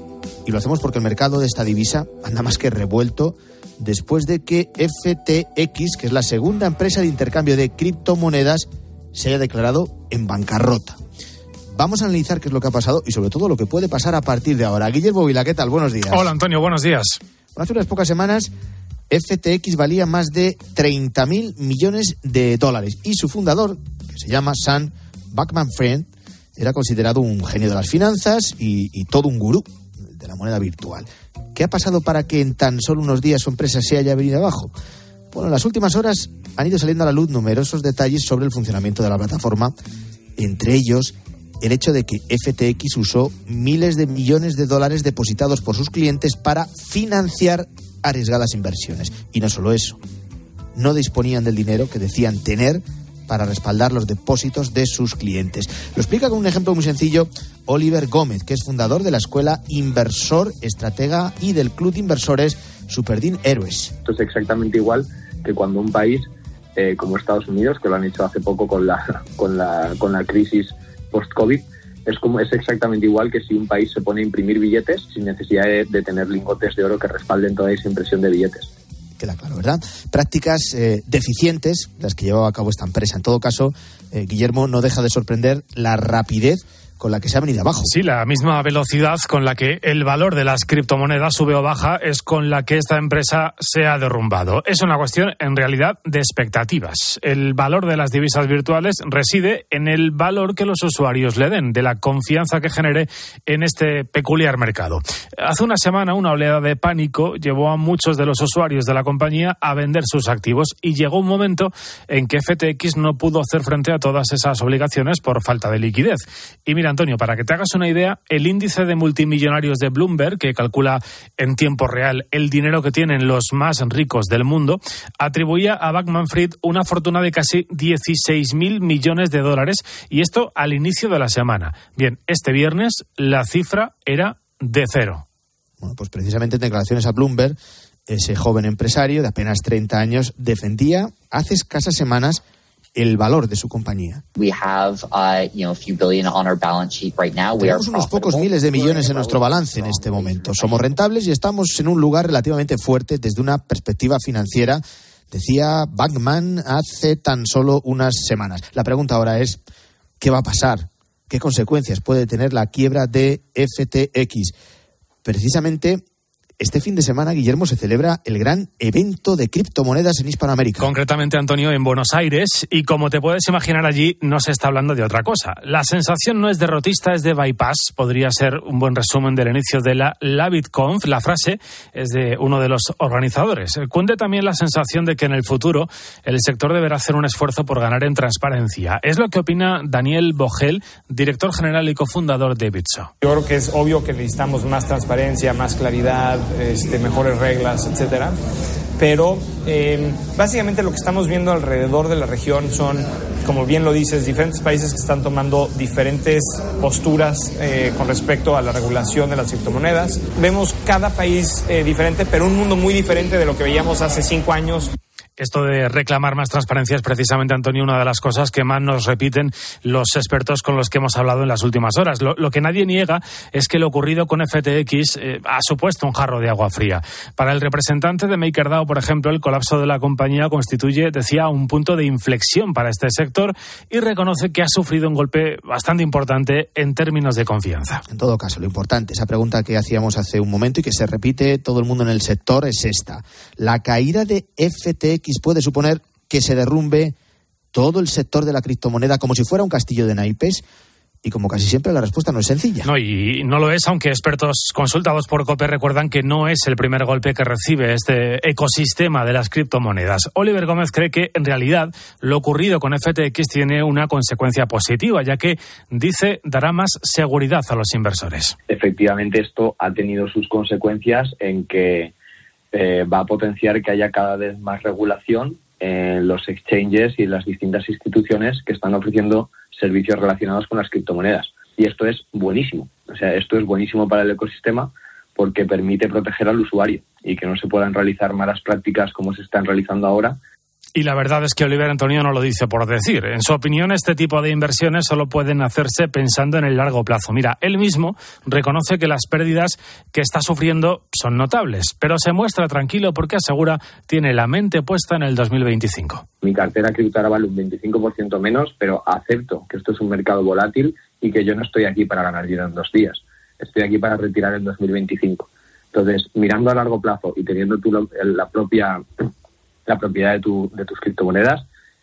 Y lo hacemos porque el mercado de esta divisa anda más que revuelto después de que F T X, que es la segunda empresa de intercambio de criptomonedas, se haya declarado en bancarrota. Vamos a analizar qué es lo que ha pasado y sobre todo lo que puede pasar a partir de ahora. Guillermo Vila, ¿qué tal? Buenos días. Hola, Antonio, buenos días. Hace unas pocas semanas F T X valía más de treinta mil millones de dólares y su fundador, que se llama Sam Bankman-Fried, era considerado un genio de las finanzas y, y todo un gurú de la moneda virtual. ¿Qué ha pasado para que en tan solo unos días su empresa se haya venido abajo? Bueno, en las últimas horas han ido saliendo a la luz numerosos detalles sobre el funcionamiento de la plataforma, entre ellos el hecho de que F T X usó miles de millones de dólares depositados por sus clientes para financiar arriesgadas inversiones. Y no solo eso, no disponían del dinero que decían tener para respaldar los depósitos de sus clientes. Lo explica con un ejemplo muy sencillo Oliver Gómez, que es fundador de la escuela Inversor Estratega y del club de inversores Superdin Héroes. Esto es exactamente igual que cuando un país eh, como Estados Unidos, que lo han hecho hace poco con la, con la, con la crisis post-COVID, es como es exactamente igual que si un país se pone a imprimir billetes sin necesidad de, de tener lingotes de oro que respalden toda esa impresión de billetes. Queda claro, ¿verdad? Prácticas eh, deficientes las que llevaba a cabo esta empresa. En todo caso, eh, Guillermo, no deja de sorprender la rapidez con la que se ha venido abajo. Sí, la misma velocidad con la que el valor de las criptomonedas sube o baja es con la que esta empresa se ha derrumbado. Es una cuestión, en realidad, de expectativas. El valor de las divisas virtuales reside en el valor que los usuarios le den, de la confianza que genere en este peculiar mercado. Hace una semana, una oleada de pánico llevó a muchos de los usuarios de la compañía a vender sus activos y llegó un momento en que F T X no pudo hacer frente a todas esas obligaciones por falta de liquidez. Y mira, Antonio, para que te hagas una idea, el índice de multimillonarios de Bloomberg, que calcula en tiempo real el dinero que tienen los más ricos del mundo, atribuía a Bankman-Fried una fortuna de casi dieciséis mil millones de dólares, y esto al inicio de la semana. Bien, este viernes la cifra era de cero. Bueno, pues precisamente en declaraciones a Bloomberg, ese joven empresario de apenas treinta años defendía hace escasas semanas el valor de su compañía. We have, uh, you know, a few billion on our balance sheet right now. We Tenemos unos pocos miles de millones en nuestro balance en este momento. Somos rentables y estamos en un lugar relativamente fuerte desde una perspectiva financiera, decía Bankman hace tan solo unas semanas. La pregunta ahora es, ¿qué va a pasar? ¿Qué consecuencias puede tener la quiebra de F T X? Precisamente este fin de semana, Guillermo, se celebra el gran evento de criptomonedas en Hispanoamérica. Concretamente, Antonio, en Buenos Aires, y como te puedes imaginar, allí no se está hablando de otra cosa. La sensación no es derrotista, es de bypass. Podría ser un buen resumen del inicio de la, la BitConf. La frase es de uno de los organizadores. Cunde también la sensación de que en el futuro el sector deberá hacer un esfuerzo por ganar en transparencia. Es lo que opina Daniel Vogel, director general y cofundador de Bitso. Yo creo que es obvio que necesitamos más transparencia, más claridad, Este, mejores reglas, etcétera. Pero eh, básicamente lo que estamos viendo alrededor de la región son, como bien lo dices, diferentes países que están tomando diferentes posturas eh, con respecto a la regulación de las criptomonedas. Vemos cada país eh, diferente, pero un mundo muy diferente de lo que veíamos hace cinco años. Esto de reclamar más transparencia es precisamente, Antonio, una de las cosas que más nos repiten los expertos con los que hemos hablado en las últimas horas. Lo, lo que nadie niega es que lo ocurrido con F T X eh, ha supuesto un jarro de agua fría. Para el representante de MakerDAO, por ejemplo, el colapso de la compañía constituye, decía, un punto de inflexión para este sector y reconoce que ha sufrido un golpe bastante importante en términos de confianza. En todo caso, lo importante, esa pregunta que hacíamos hace un momento y que se repite todo el mundo en el sector, es esta. La caída de F T X puede suponer que se derrumbe todo el sector de la criptomoneda como si fuera un castillo de naipes, y como casi siempre la respuesta no es sencilla. No, y no lo es, aunque expertos consultados por COPE recuerdan que no es el primer golpe que recibe este ecosistema de las criptomonedas. Oliver Gómez cree que en realidad lo ocurrido con F T X tiene una consecuencia positiva, ya que, dice, dará más seguridad a los inversores. Efectivamente, esto ha tenido sus consecuencias en que Eh, va a potenciar que haya cada vez más regulación en los exchanges y en las distintas instituciones que están ofreciendo servicios relacionados con las criptomonedas. Y esto es buenísimo. O sea, esto es buenísimo para el ecosistema porque permite proteger al usuario y que no se puedan realizar malas prácticas como se están realizando ahora. Y la verdad es que Oliver Antonio no lo dice por decir. En su opinión, este tipo de inversiones solo pueden hacerse pensando en el largo plazo. Mira, él mismo reconoce que las pérdidas que está sufriendo son notables, pero se muestra tranquilo porque asegura tiene la mente puesta en el dos mil veinticinco. Mi cartera criptoara vale un veinticinco por ciento menos, pero acepto que esto es un mercado volátil y que yo no estoy aquí para ganar dinero en dos días. Estoy aquí para retirar en dos mil veinticinco. Entonces, mirando a largo plazo y teniendo tú la propia... la propiedad de, tu, de tus criptomonedas,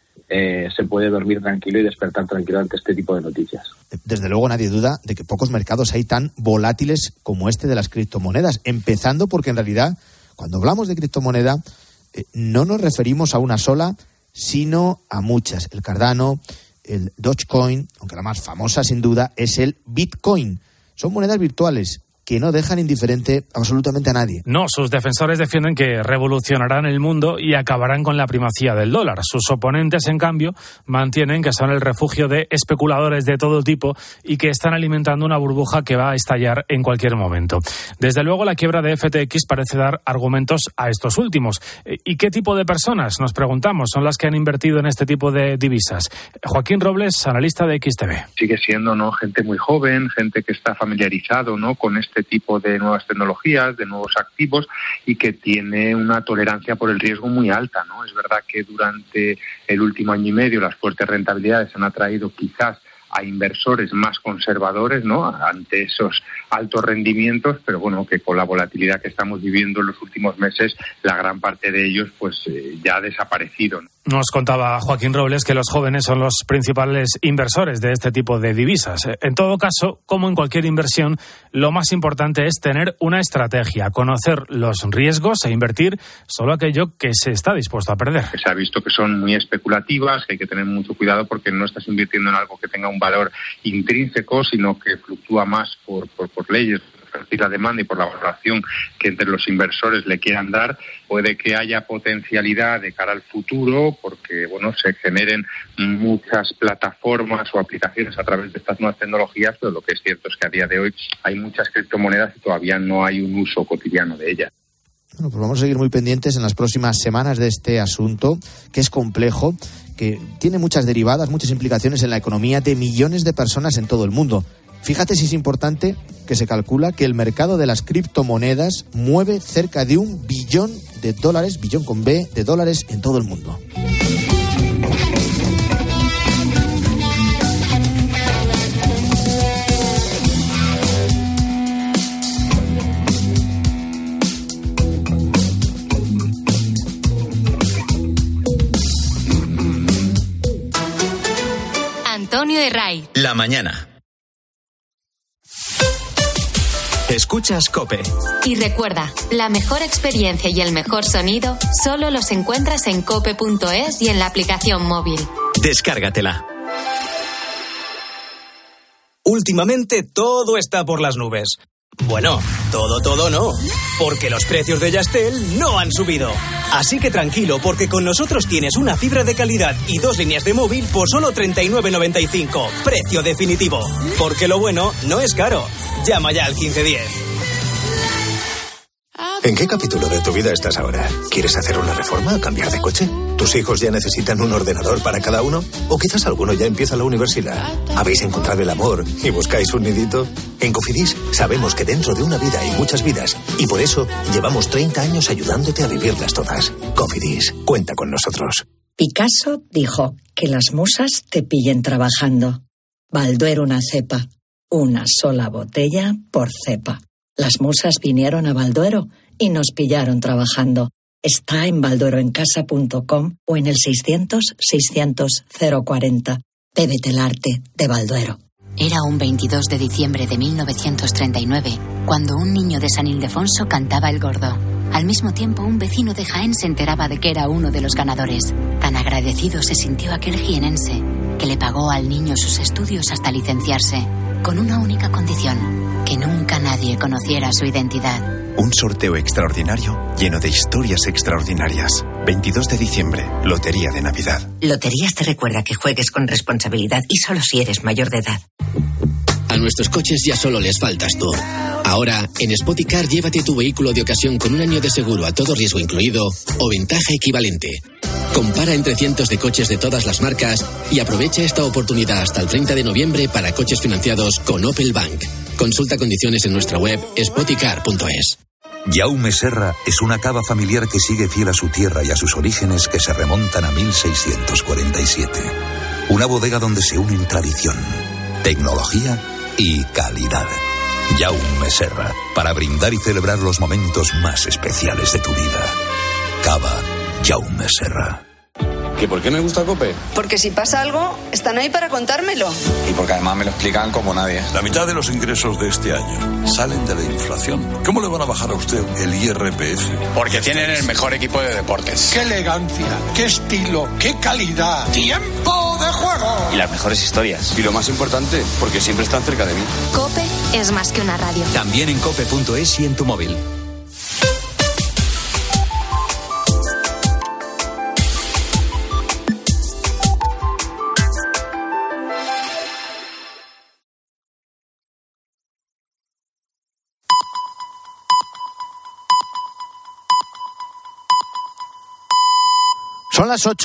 eh, se puede dormir tranquilo y despertar tranquilo ante este tipo de noticias. Desde luego nadie duda de que pocos mercados hay tan volátiles como este de las criptomonedas, empezando porque en realidad cuando hablamos de criptomoneda eh, no nos referimos a una sola, sino a muchas. El Cardano, el Dogecoin, aunque la más famosa sin duda es el Bitcoin. Son monedas virtuales que no dejan indiferente absolutamente a nadie. No, sus defensores defienden que revolucionarán el mundo y acabarán con la primacía del dólar. Sus oponentes, en cambio, mantienen que son el refugio de especuladores de todo tipo y que están alimentando una burbuja que va a estallar en cualquier momento. Desde luego, la quiebra de F T X parece dar argumentos a estos últimos. ¿Y qué tipo de personas, nos preguntamos, son las que han invertido en este tipo de divisas? Joaquín Robles, analista de X T V. Sigue siendo, ¿no?, gente muy joven, gente que está familiarizado, ¿no?, con este este tipo de nuevas tecnologías, de nuevos activos y que tiene una tolerancia por el riesgo muy alta, ¿no? Es verdad que durante el último año y medio las fuertes rentabilidades han atraído quizás a inversores más conservadores, ¿no?, ante esos altos rendimientos, pero bueno, que con la volatilidad que estamos viviendo en los últimos meses, la gran parte de ellos pues eh, ya ha desaparecido, ¿no? Nos contaba Joaquín Robles que los jóvenes son los principales inversores de este tipo de divisas. En todo caso, como en cualquier inversión, lo más importante es tener una estrategia, conocer los riesgos e invertir solo aquello que se está dispuesto a perder. Se ha visto que son muy especulativas, que hay que tener mucho cuidado porque no estás invirtiendo en algo que tenga un valor intrínseco, sino que fluctúa más por, por, por leyes, por la demanda y por la valoración que entre los inversores le quieran dar. Puede que haya potencialidad de cara al futuro porque, bueno, se generen muchas plataformas o aplicaciones a través de estas nuevas tecnologías, pero lo que es cierto es que a día de hoy hay muchas criptomonedas y todavía no hay un uso cotidiano de ellas. Bueno, pues vamos a seguir muy pendientes en las próximas semanas de este asunto, que es complejo, que tiene muchas derivadas, muchas implicaciones en la economía de millones de personas en todo el mundo. Fíjate si es importante que se calcula que el mercado de las criptomonedas mueve cerca de un billón de dólares, billón con B, de dólares en todo el mundo. Antonio de Ray. La mañana. Escuchas COPE. Y recuerda, la mejor experiencia y el mejor sonido solo los encuentras en cope punto es y en la aplicación móvil. Descárgatela. Últimamente todo está por las nubes. Bueno, todo, todo no, porque los precios de Yastel no han subido. Así que tranquilo, porque con nosotros tienes una fibra de calidad y dos líneas de móvil por solo treinta y nueve noventa y cinco. Precio definitivo. Porque lo bueno no es caro. Llama ya al quince diez. ¿En qué capítulo de tu vida estás ahora? ¿Quieres hacer una reforma o cambiar de coche? ¿Tus hijos ya necesitan un ordenador para cada uno? ¿O quizás alguno ya empieza la universidad? ¿Habéis encontrado el amor y buscáis un nidito? En Cofidis sabemos que dentro de una vida hay muchas vidas y por eso llevamos treinta años ayudándote a vivirlas todas. Cofidis, cuenta con nosotros. Picasso dijo que las musas te pillen trabajando. Balduero una cepa, una sola botella por cepa. Las musas vinieron a Balduero y nos pillaron trabajando. Está en baldueroencasa punto com o en el seiscientos, seiscientos, cero cuarenta. Bébete el arte de Balduero. Era un veintidós de diciembre de mil novecientos treinta y nueve, cuando un niño de San Ildefonso cantaba El Gordo. Al mismo tiempo, un vecino de Jaén se enteraba de que era uno de los ganadores. Tan agradecido se sintió aquel jienense, que le pagó al niño sus estudios hasta licenciarse, con una única condición: que nunca nadie conociera su identidad. Un sorteo extraordinario lleno de historias extraordinarias. veintidós de diciembre, Lotería de Navidad. Loterías te recuerda que juegues con responsabilidad y solo si eres mayor de edad. A nuestros coches ya solo les faltas tú. Ahora, en Spoticar, llévate tu vehículo de ocasión con un año de seguro a todo riesgo incluido o ventaja equivalente. Compara entre cientos de coches de todas las marcas y aprovecha esta oportunidad hasta el treinta de noviembre para coches financiados con Opel Bank. Consulta condiciones en nuestra web spoticar punto es. Jaume Serra es una cava familiar que sigue fiel a su tierra y a sus orígenes que se remontan a mil seiscientos cuarenta y siete. Una bodega donde se unen tradición, tecnología y calidad. Jaume Serra, para brindar y celebrar los momentos más especiales de tu vida. Cava Jaume Serra. ¿Que por qué me gusta COPE? Porque si pasa algo, están ahí para contármelo. Y porque además me lo explican como nadie. La mitad de los ingresos de este año salen de la inflación. ¿Cómo le van a bajar a usted el I R P F? Porque tienen el mejor equipo de deportes. ¡Qué elegancia! ¡Qué estilo! ¡Qué calidad! ¡Tiempo de juego! Y las mejores historias. Y lo más importante, porque siempre están cerca de mí. COPE es más que una radio. También en cope punto es y en tu móvil. Son las ocho.